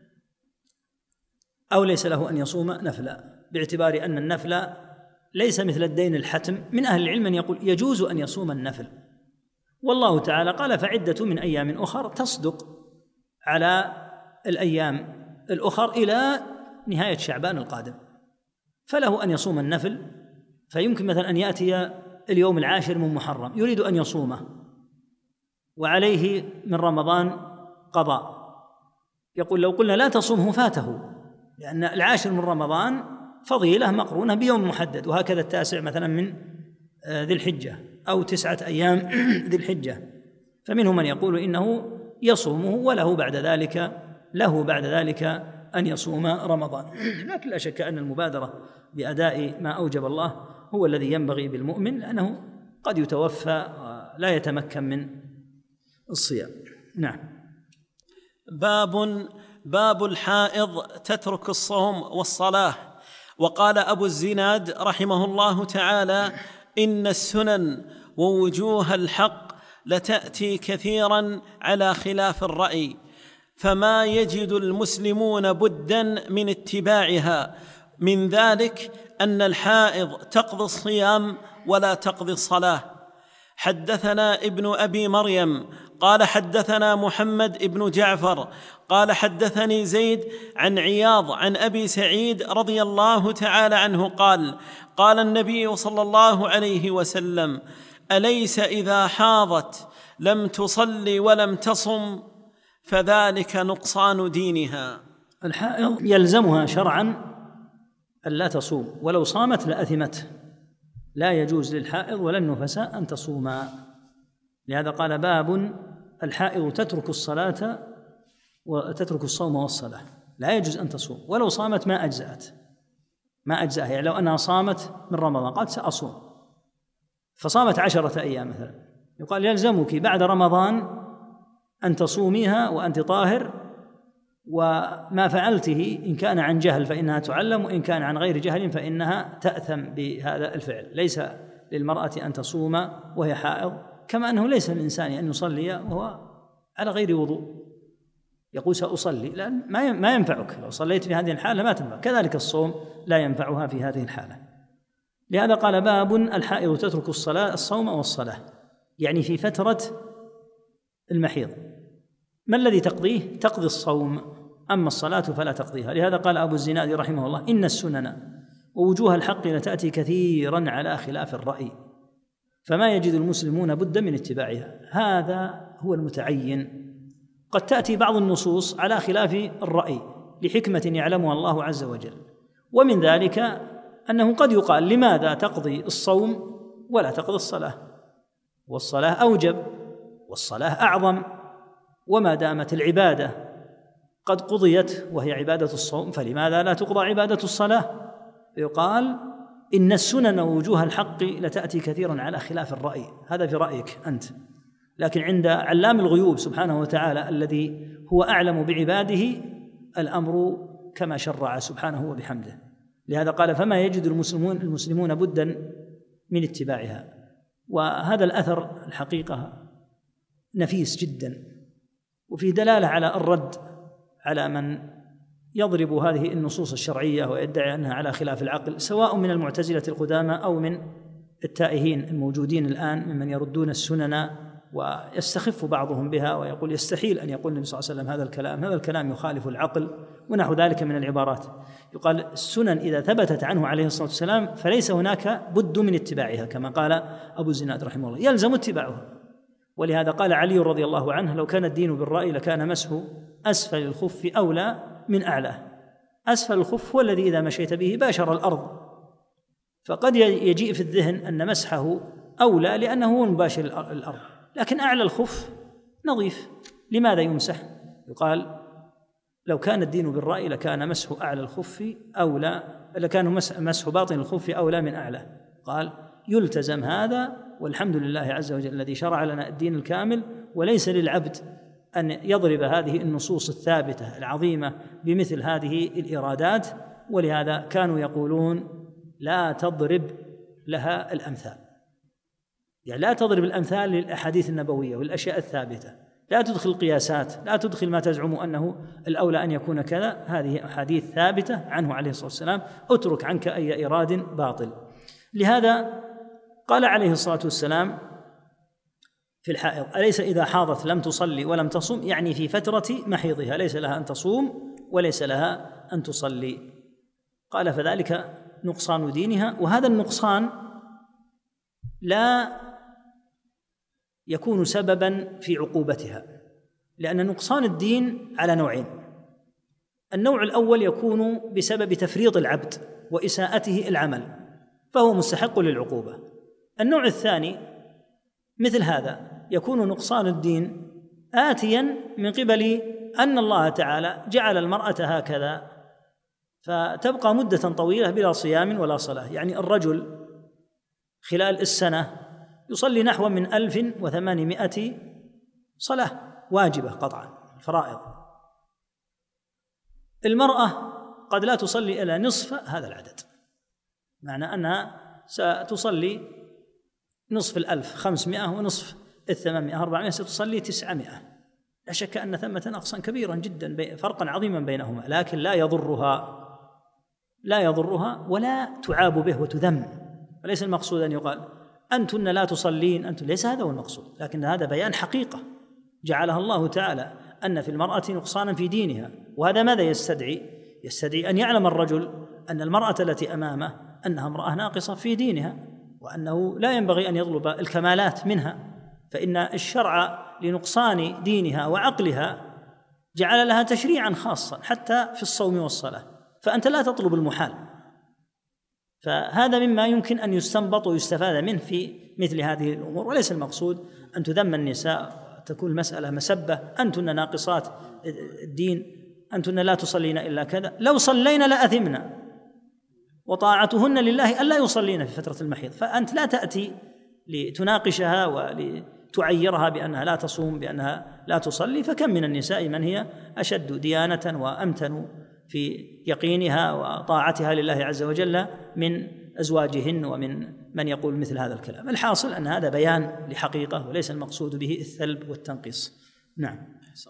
أو ليس له أن يصوم نفلا؟ باعتبار أن النفل ليس مثل الدين الحتم. من أهل العلم من يقول يجوز أن يصوم النفل، والله تعالى قال فعدة من أيام أخر تصدق على الأيام الأخر إلى نهاية شعبان القادم، فله أن يصوم النفل. فيمكن مثلا أن يأتي اليوم العاشر من محرم يريد أن يصومه وعليه من رمضان قضاء، يقول لو قلنا لا تصومه فاته، لأن العاشر من رمضان فضيلة مقرونة بيوم محدد، وهكذا التاسع مثلا من ذي الحجة أو تسعة أيام ذي الحجة، فمنهم من يقول إنه يصومه وله بعد ذلك له بعد ذلك أن يصوم رمضان. لكن لا شك أن المبادرة بأداء ما أوجب الله هو الذي ينبغي بالمؤمن، لأنه قد يتوفى لا يتمكن من الصيام. نعم. باب باب الحائض تترك الصوم والصلاة. وقال أبو الزناد رحمه الله تعالى: إن السنن ووجوه الحق لتأتي كثيرا على خلاف الرأي، فما يجد المسلمون بدا من اتباعها، من ذلك أن الحائض تقضي الصيام ولا تقضي الصلاة. حدثنا ابن أبي مريم قال حدثنا محمد ابن جعفر قال حدثني زيد عن عياض عن أبي سعيد رضي الله تعالى عنه قال: قال النبي صلى الله عليه وسلم: أليس إذا حاضت لم تصلي ولم تصم فذلك نقصان دينها. الحائض يلزمها شرعا ألا تصوم، ولو صامت لأثمت، لا يجوز للحائض ولا النفساء أن تصوما. لهذا قال: باب الحائض تترك الصلاة وتترك الصوم والصلاة، لا يجوز أن تصوم، ولو صامت ما أجزأت ما أجزأها. يعني لو أنها صامت من رمضان قالت سأصوم، فصامت عشرة أيام مثلا، يقال يلزمك بعد رمضان أن تصوميها وأنت طاهر، وما فعلته إن كان عن جهل فإنها تعلم، وإن كان عن غير جهل فإنها تأثم بهذا الفعل. ليس للمرأة أن تصوم وهي حائض، كما أنه ليس للإنسان أن يصلي وهو على غير وضوء. يقول سأصلي، لأن ما ينفعك، لو صليت في هذه الحالة ما تنفع. كذلك الصوم لا ينفعها في هذه الحالة. لهذا قال: باب الحائض تترك الصلاة الصوم والصلاة، يعني في فترة المحيض. ما الذي تقضيه؟ تقضي الصوم، أما الصلاة فلا تقضيها. لهذا قال أبو الزناد رحمه الله: إن السنن ووجوه الحق لتأتي كثيرا على خلاف الرأي، فما يجد المسلمون بدا من اتباعها. هذا هو المتعين. قد تأتي بعض النصوص على خلاف الرأي لحكمة يعلمها الله عز وجل، ومن ذلك أنه قد يقال: لماذا تقضي الصوم ولا تقضي الصلاة؟ والصلاة أوجب والصلاة أعظم، وما دامت العبادة قد قضيت وهي عبادة الصوم فلماذا لا تقضى عبادة الصلاة؟ يقال: إن السنن ووجوه الحق لتأتي كثيرا على خلاف الرأي. هذا في رأيك أنت، لكن عند علام الغيوب سبحانه وتعالى الذي هو أعلم بعباده الأمر كما شرع سبحانه وبحمده. لهذا قال: فما يجد المسلمون المسلمون بدا من اتباعها. وهذا الأثر الحقيقة نفيس جدا، وفي دلالة على الرد على من يضرب هذه النصوص الشرعية ويدعي أنها على خلاف العقل، سواء من المعتزلة القدامى أو من التائهين الموجودين الآن ممن يردون السنن ويستخف بعضهم بها ويقول يستحيل أن يقول النبي صلى الله عليه وسلم هذا الكلام، هذا الكلام يخالف العقل ونحو ذلك من العبارات. يقال: السنن إذا ثبتت عنه عليه الصلاة والسلام فليس هناك بد من اتباعها، كما قال أبو الزناد رحمه الله: يلزم اتباعها. ولهذا قال علي رضي الله عنه: لو كان الدين بالرأي لكان مسح أسفل الخف أولى من أعلاه. أسفل الخف هو الذي إذا مشيت به باشر الأرض، فقد يجيء في الذهن أن مسحه أولى لأنه هو مباشر الأرض، لكن أعلى الخف نظيف، لماذا يمسح؟ يقال: لو كان الدين بالرأي لكان مسح أعلى الخف أولى، لكان مسح باطن الخف أولى من أعلى. قال: يلتزم هذا، والحمد لله عز وجل الذي شرع لنا الدين الكامل، وليس للعبد أن يضرب هذه النصوص الثابتة العظيمة بمثل هذه الإرادات. ولهذا كانوا يقولون: لا تضرب لها الأمثال، يعني لا تضرب الأمثال للأحاديث النبوية والأشياء الثابتة، لا تدخل قياسات، لا تدخل ما تزعم أنه الأولى أن يكون كذا، هذه أحاديث ثابتة عنه عليه الصلاة والسلام، اترك عنك أي إراد باطل. لهذا قال عليه الصلاة والسلام في الحائض: أليس إذا حاضت لم تصلي ولم تصم، يعني في فترة محيضها ليس لها أن تصوم وليس لها أن تصلي. قال: فذلك نقصان دينها. وهذا النقصان لا يكون سببا في عقوبتها، لأن نقصان الدين على نوعين: النوع الأول يكون بسبب تفريط العبد وإساءته العمل، فهو مستحق للعقوبة. النوع الثاني مثل هذا يكون نقصان الدين آتيا من قبل أن الله تعالى جعل المرأة هكذا فتبقى مدة طويلة بلا صيام ولا صلاة. يعني الرجل خلال السنة يصلي نحو من ألف وثمانمائة صلاة واجبة قطعا الفرائض، المرأة قد لا تصلي إلا نصف هذا العدد، معنى أنها ستصلي نصف الألف خمسمائة ونصف الثمانمائة أربعمائة ستصلي تسعمائة. لا شك أن ثمة نقصا كبيرا جدا، فرقا عظيما بينهما، لكن لا يضرها لا يضرها ولا تعاب به وتذم. وليس المقصود أن يقال أنتن لا تصلين، أنتن، ليس هذا هو المقصود، لكن هذا بيان حقيقة جعلها الله تعالى أن في المرأة نقصانا في دينها. وهذا ماذا يستدعي؟ يستدعي أن يعلم الرجل أن المرأة التي أمامه أنها امرأة ناقصة في دينها، وأنه لا ينبغي أن يطلب الكمالات منها، فإن الشرع لنقصان دينها وعقلها جعل لها تشريعا خاصا حتى في الصوم والصلاة، فأنت لا تطلب المحال. فهذا مما يمكن أن يستنبط ويستفاد منه في مثل هذه الأمور. وليس المقصود أن تذم النساء، تكون المسألة مسبة، أنتن ناقصات الدين، أنتن لا تصلين إلا كذا. لو صلينا لأثمنا، وطاعتهن لله ألا يصلين في فترة المحيض، فأنت لا تأتي لتناقشها ولتعيرها بأنها لا تصوم، بأنها لا تصلي. فكم من النساء من هي أشد ديانة وأمتن في يقينها وطاعتها لله عز وجل من أزواجهن ومن من يقول مثل هذا الكلام. الحاصل أن هذا بيان لحقيقة وليس المقصود به الثلب والتنقيص. نعم.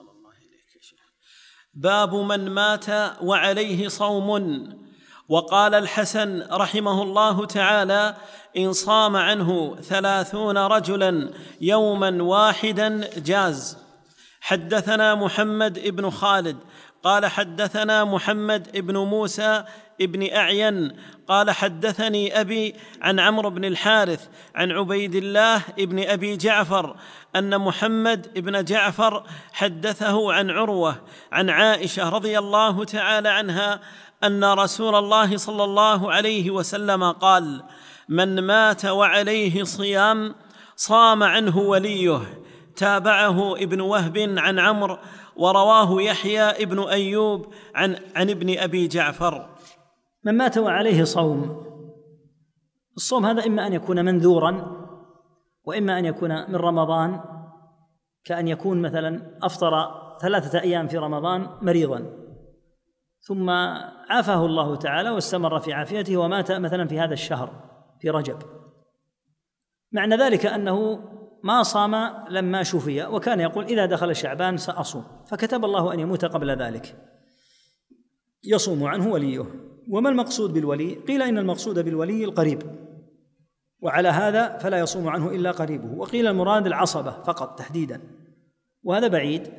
باب من مات وعليه صوم. وقال الحسن رحمه الله تعالى: إن صام عنه ثلاثون رجلا يوما واحدا جاز. حدثنا محمد بن خالد قال حدثنا محمد بن موسى ابن أعين قال حدثني أبي عن عمرو بن الحارث عن عبيد الله ابن أبي جعفر أن محمد بن جعفر حدثه عن عروة عن عائشة رضي الله تعالى عنها أن رسول الله صلى الله عليه وسلم قال: من مات وعليه صيام صام عنه وليه. تابعه ابن وهب عن عمرو، ورواه يحيى ابن أيوب عن, عن ابن أبي جعفر. من مات وعليه صوم، الصوم هذا إما أن يكون منذورا وإما أن يكون من رمضان، كأن يكون مثلا أفطر ثلاثة أيام في رمضان مريضا ثم عافاه الله تعالى واستمر في عافيته ومات مثلا في هذا الشهر في رجب، معنى ذلك أنه ما صام لما شفي، وكان يقول إذا دخل شعبان سأصوم، فكتب الله أن يموت قبل ذلك، يصوم عنه وليه. وما المقصود بالولي؟ قيل إن المقصود بالولي القريب، وعلى هذا فلا يصوم عنه إلا قريبه، وقيل المراد العصبة فقط تحديدا، وهذا بعيد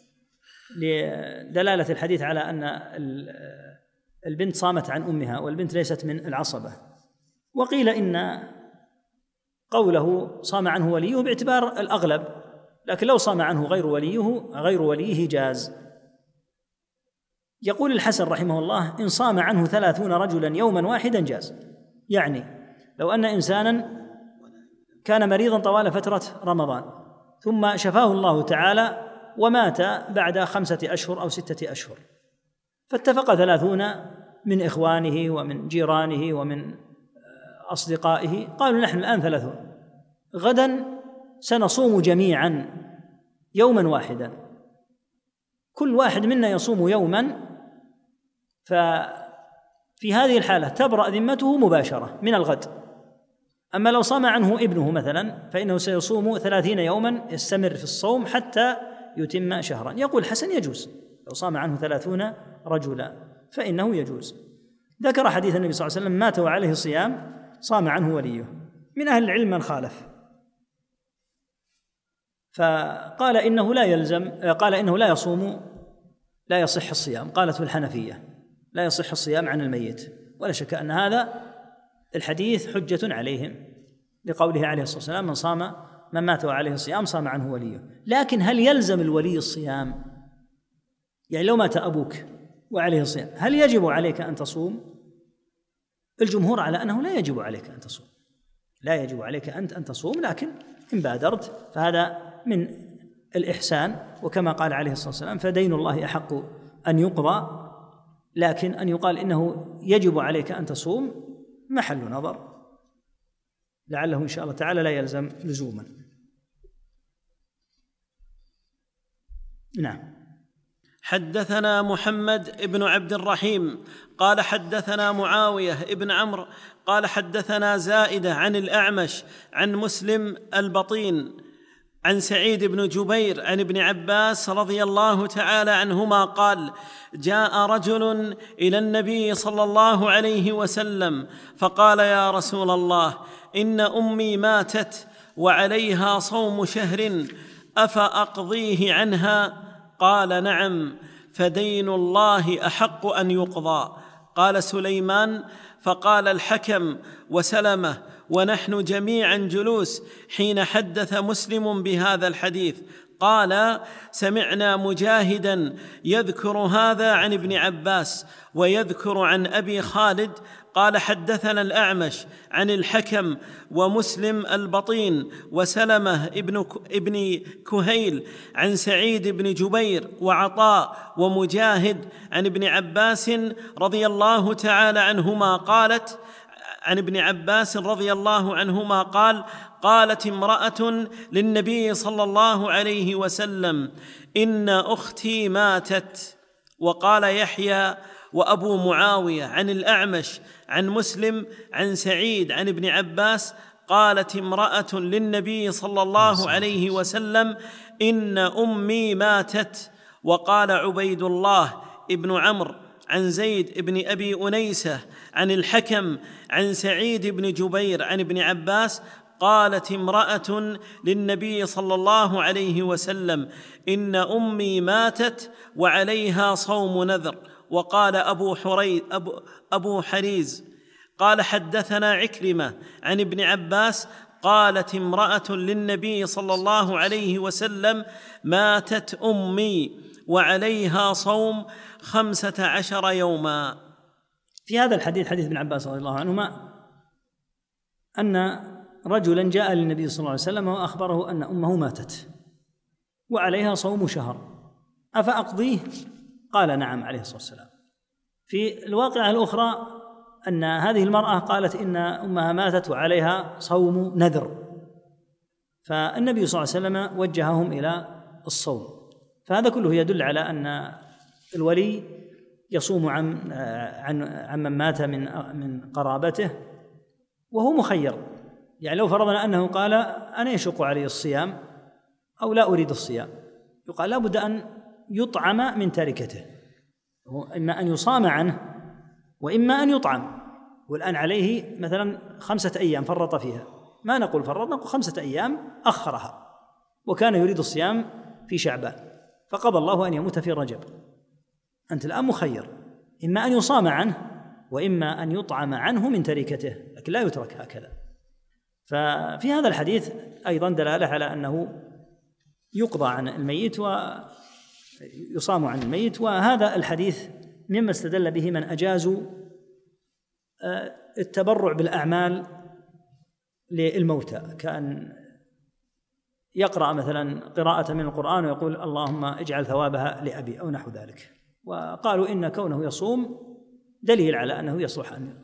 لدلالة الحديث على أن البنت صامت عن أمها والبنت ليست من العصبة. وقيل إن قوله صام عنه وليه باعتبار الأغلب، لكن لو صام عنه غير وليه غير وليه جاز. يقول الحسن رحمه الله: إن صام عنه ثلاثون رجلا يوما واحدا جاز. يعني لو أن إنسانا كان مريضا طوال فترة رمضان ثم شفاه الله تعالى ومات بعد خمسة أشهر أو ستة أشهر، فاتفق ثلاثون من إخوانه ومن جيرانه ومن أصدقائه قالوا: نحن الآن ثلاثون، غدا سنصوم جميعا يوما واحدا، كل واحد منا يصوم يوما، ففي هذه الحالة تبرأ ذمته مباشرة من الغد. أما لو صام عنه ابنه مثلا فإنه سيصوم ثلاثين يوما، يستمر في الصوم حتى يتم شهرا. يقول حسن: يجوز لو صام عنه ثلاثون رجلا فإنه يجوز. ذكر حديث النبي صلى الله عليه وسلم: مات وعليه صيام صام عنه وليه. من أهل العلم من خالف، فقال إنه لا يلزم، قال إنه لا يصوم، لا يصح الصيام. قالته الحنفية: لا يصح الصيام عن الميت. ولا شك أن هذا الحديث حجة عليهم لقوله عليه الصلاة والسلام: من صام من مات وعليه الصيام صام عنه وليه. لكن هل يلزم الولي الصيام؟ يعني لو مات أبوك وعليه الصيام هل يجب عليك أن تصوم؟ الجمهور على أنه لا يجب عليك أن تصوم، لا يجب عليك أنت أن تصوم، لكن إن بادرت فهذا من الإحسان. وكما قال عليه الصلاة والسلام: فدين الله أحق أن يقضى. لكن أن يقال إنه يجب عليك أن تصوم محل نظر، لعله إن شاء الله تعالى لا يلزم لزوما. نعم. حدثنا محمد بن عبد الرحيم قال حدثنا معاوية بن عمرو قال حدثنا زائدة عن الأعمش عن مسلم البطين عن سعيد بن جبير عن ابن عباس رضي الله تعالى عنهما قال: جاء رجل إلى النبي صلى الله عليه وسلم فقال: يا رسول الله، إن أمي ماتت وعليها صوم شهر، أفأقضيه عنها؟ قال: نعم، فدين الله أحق أن يقضى. قال سليمان: فقال الحكم وسلمة ونحن جميعا جلوس حين حدث مسلم بهذا الحديث، قال: سمعنا مجاهدا يذكر هذا عن ابن عباس ويذكر عن أبي خالد قال: حدثنا الأعمش عن الحكم ومسلم البطين وسلمة ابن ابن كهيل عن سعيد بن جبير وعطاء ومجاهد عن ابن عباس رضي الله تعالى عنهما قالت عن ابن عباس رضي الله عنهما قال: قالت امرأة للنبي صلى الله عليه وسلم: إن أختي ماتت. وقال يحيى وأبو معاوية عن الأعمش عن مسلم عن سعيد عن ابن عباس: قالت امرأة للنبي صلى الله عليه وسلم: إن أمي ماتت. وقال عبيد الله ابن عمرو عن زيد بن أبي أنيسة عن الحكم عن سعيد بن جبير عن ابن عباس: قالت امرأة للنبي صلى الله عليه وسلم: إن أمي ماتت وعليها صوم نذر. وقال أبو, حريز أبو, أبو حريز قال حدثنا عكرمة عن ابن عباس: قالت امرأة للنبي صلى الله عليه وسلم: ماتت أمي وعليها صوم خمسة عشر يوما. في هذا الحديث، حديث ابن عباس رضي الله عنهما، أن رجلا جاء للنبي صلى الله عليه وسلم وأخبره أن أمه ماتت وعليها صوم شهر، أفأقضيه؟ قال: نعم، عليه الصلاة والسلام. في الواقعة الأخرى أن هذه المرأة قالت إن أمها ماتت وعليها صوم نذر، فالنبي صلى الله عليه وسلم وجههم إلى الصوم. فهذا كله يدل على أن الولي يصوم عن عن عن من مات من من قرابته وهو مخير. يعني لو فرضنا أنه قال: أنا يشق علي الصيام أو لا أريد الصيام، يقال لا بد أن يطعم من تركته، إما أن يصام عنه وإما أن يطعم. والآن عليه مثلا خمسة أيام فرط فيها، ما نقول فرط، نقول خمسة أيام أخرها، وكان يريد الصيام في شعبان فقضى الله أن يموت في رجب. أنت الآن مخير، إما أن يصام عنه وإما أن يطعم عنه من تركته، لكن لا يترك هكذا. ففي هذا الحديث أيضا دلالة على أنه يقضى عن الميت ويصام عن الميت. وهذا الحديث مما استدل به من أجازوا التبرع بالأعمال للموتى، كأن يقرأ مثلا قراءة من القرآن ويقول: اللهم اجعل ثوابها لأبي أو نحو ذلك. وقالوا إن كونه يصوم دليل على أنه يصلح أن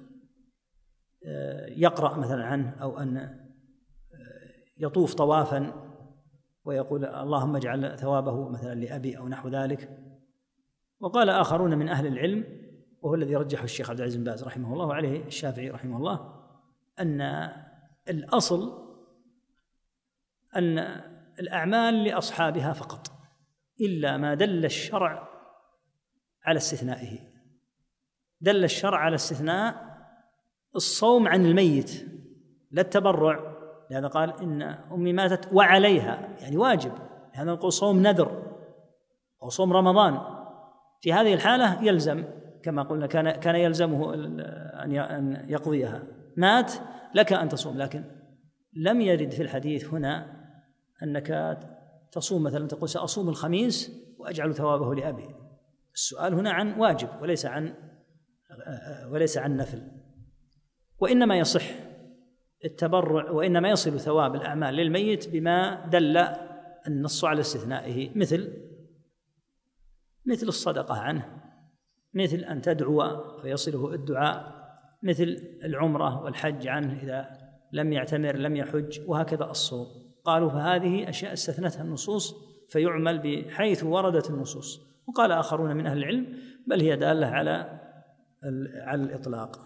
يقرأ مثلا عنه، أو أن يطوف طوافا ويقول: اللهم اجعل ثوابه مثلا لأبي أو نحو ذلك. وقال آخرون من أهل العلم، وهو الذي رجحه الشيخ عبد العزيز بن باز رحمه الله وعليه الشافعي رحمه الله، أن الأصل أن الأعمال لأصحابها فقط، إلا ما دل الشرع على استثنائه. دل الشرع على استثناء الصوم عن الميت لا التبرع، لهذا قال: إن أمي ماتت وعليها، يعني واجب، لهذا نقول صوم نذر أو صوم رمضان. في هذه الحالة يلزم كما قلنا، كان كان يلزمه أن يقضيها. مات لك أن تصوم، لكن لم يرد في الحديث هنا أنك تصوم مثلا تقول: سأصوم الخميس وأجعل ثوابه لأبي. السؤال هنا عن واجب وليس عن وليس عن نفل. وإنما يصح التبرع، وإنما يصل ثواب الأعمال للميت بما دل النص على استثنائه، مثل مثل الصدقة عنه، مثل أن تدعو فيصله الدعاء، مثل العمرة والحج عنه إذا لم يعتمر لم يحج، وهكذا الصوم. قالوا فهذه أشياء استثنتها النصوص فيعمل بحيث وردت النصوص. وقال آخرون من أهل العلم بل هي دالة على على الإطلاق.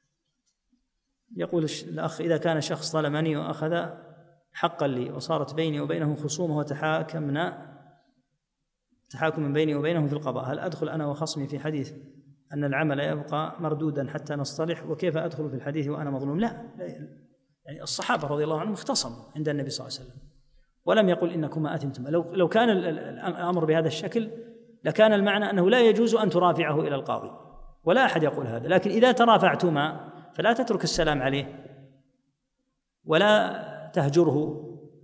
يقول الأخ: إذا كان شخص ظلمني وأخذ حقا لي وصارت بيني وبينه خصومة وتحاكمنا تحاكم من بيني وبينه في القضاء، هل أدخل أنا وخصمي في حديث أن العمل يبقى مردودا حتى نصطلح؟ وكيف أدخل في الحديث وأنا مظلوم؟ لا, لا يعني الصحابة رضي الله عنهم اختصموا عند النبي صلى الله عليه وسلم ولم يقل إنكما أثمتما. لو لو كان الأمر بهذا الشكل لكان المعنى أنه لا يجوز أن ترافعه إلى القاضي، ولا أحد يقول هذا. لكن إذا ترافعتما فلا تترك السلام عليه ولا تهجره،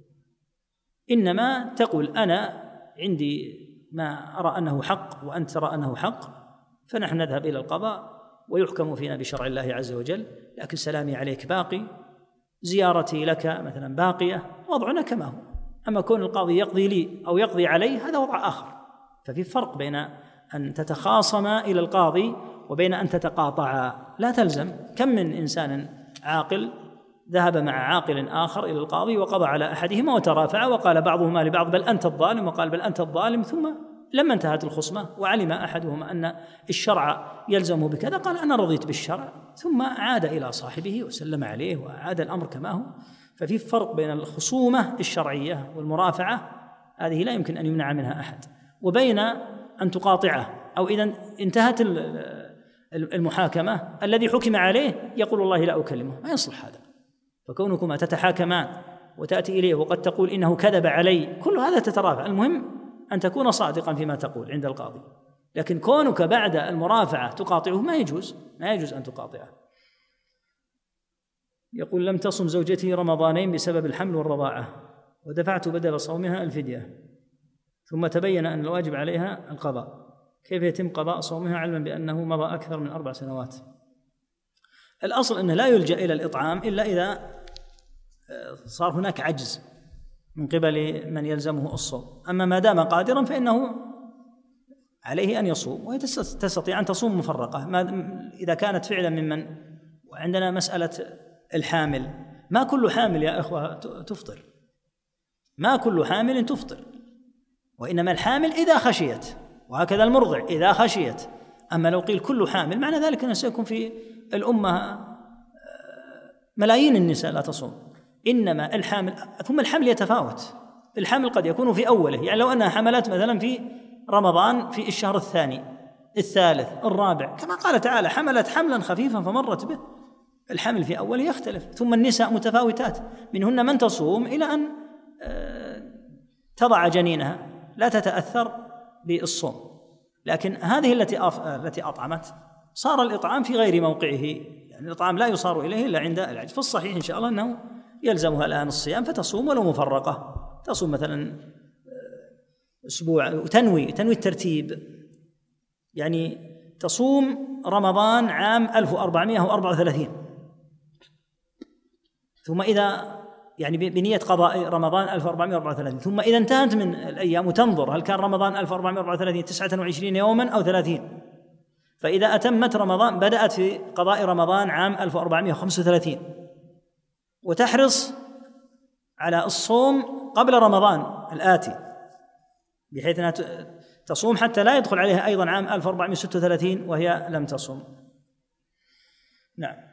إنما تقول أنا عندي ما أرى أنه حق وأنت ترى أنه حق، فنحن نذهب إلى القضاء ويحكم فينا بشرع الله عز وجل، لكن سلامي عليك باقي، زيارتي لك مثلا باقية، وضعنا كما هو. أما كون القاضي يقضي لي أو يقضي علي هذا وضع آخر. ففي فرق بين أن تتخاصما إلى القاضي وبين أن تتقاطعا. لا تلزم. كم من إنسان عاقل ذهب مع عاقل آخر إلى القاضي وقضى على أحدهما وترافع، وقال بعضهما لبعض بل أنت الظالم، وقال بل أنت الظالم، ثم لما انتهت الخصمة وعلم أحدهما أن الشرع يلزمه بكذا قال أنا رضيت بالشرع، ثم عاد إلى صاحبه وسلم عليه وعاد الأمر كما هو. ففي فرق بين الخصومة الشرعية والمرافعة، هذه لا يمكن أن يمنع منها أحد، وبين أن تقاطعه، أو إذا انتهت المحاكمة الذي حكم عليه يقول والله لا أكلمه، ما يصلح هذا. فكونكما تتحاكمان وتأتي إليه وقد تقول إنه كذب علي، كل هذا تترافع. المهم أن تكون صادقا فيما تقول عند القاضي، لكن كونك بعد المرافعة تقاطعه ما يجوز، ما يجوز أن تقاطعه. يقول: لم تصم زوجتي رمضانين بسبب الحمل والرضاعة ودفعت بدل صومها الفدية، ثم تبين أن الواجب عليها القضاء، كيف يتم قضاء صومها علما بأنه مضى أكثر من أربع سنوات؟ الأصل أنه لا يلجأ إلى الإطعام إلا إذا صار هناك عجز من قبل من يلزمه الصوم. أما ما دام قادرا فإنه عليه أن يصوم، وتستطيع أن تصوم مفرقة ما إذا كانت فعلا ممن. وعندنا مسألة الحامل، ما كل حامل يا إخوة تفطر، ما كل حامل تفطر، وإنما الحامل إذا خشيت، وهكذا المرضع إذا خشيت. أما لو قيل كل حامل معنى ذلك أنه سيكون في الأمة ملايين النساء لا تصوم. إنما الحامل، ثم الحمل يتفاوت، الحمل قد يكون في أوله، يعني لو أنها حملت مثلا في رمضان في الشهر الثاني الثالث الرابع، كما قال تعالى حملت حملا خفيفا فمرت به، الحمل في أوله يختلف. ثم النساء متفاوتات، منهن من تصوم إلى أن تضع جنينها لا تتأثر بالصوم. لكن هذه التي التي أطعمت صار الإطعام في غير موقعه، يعني الإطعام لا يصار إليه إلا عند العجز. فالصحيح إن شاء الله أنه يلزمها الآن الصيام، فتصوم ولو مفرقة، تصوم مثلا أسبوع وتنوي تنوي الترتيب، يعني تصوم رمضان عام ألف وأربعمائة وأربعة وثلاثين، ثم إذا يعني بنية قضاء رمضان ألف وأربعمائة وأربعة وثلاثين، ثم إذا انتهت من الأيام وتنظر هل كان رمضان ألف وأربعمائة وأربعة وثلاثين تسعة وعشرين يوما أو ثلاثين، فإذا أتمت رمضان بدأت في قضاء رمضان عام ألف وأربعمائة وخمسة وثلاثين، وتحرص على الصوم قبل رمضان الآتي بحيث أنها تصوم حتى لا يدخل عليها أيضا عام ألف وأربعمائة وستة وثلاثين وهي لم تصوم. نعم.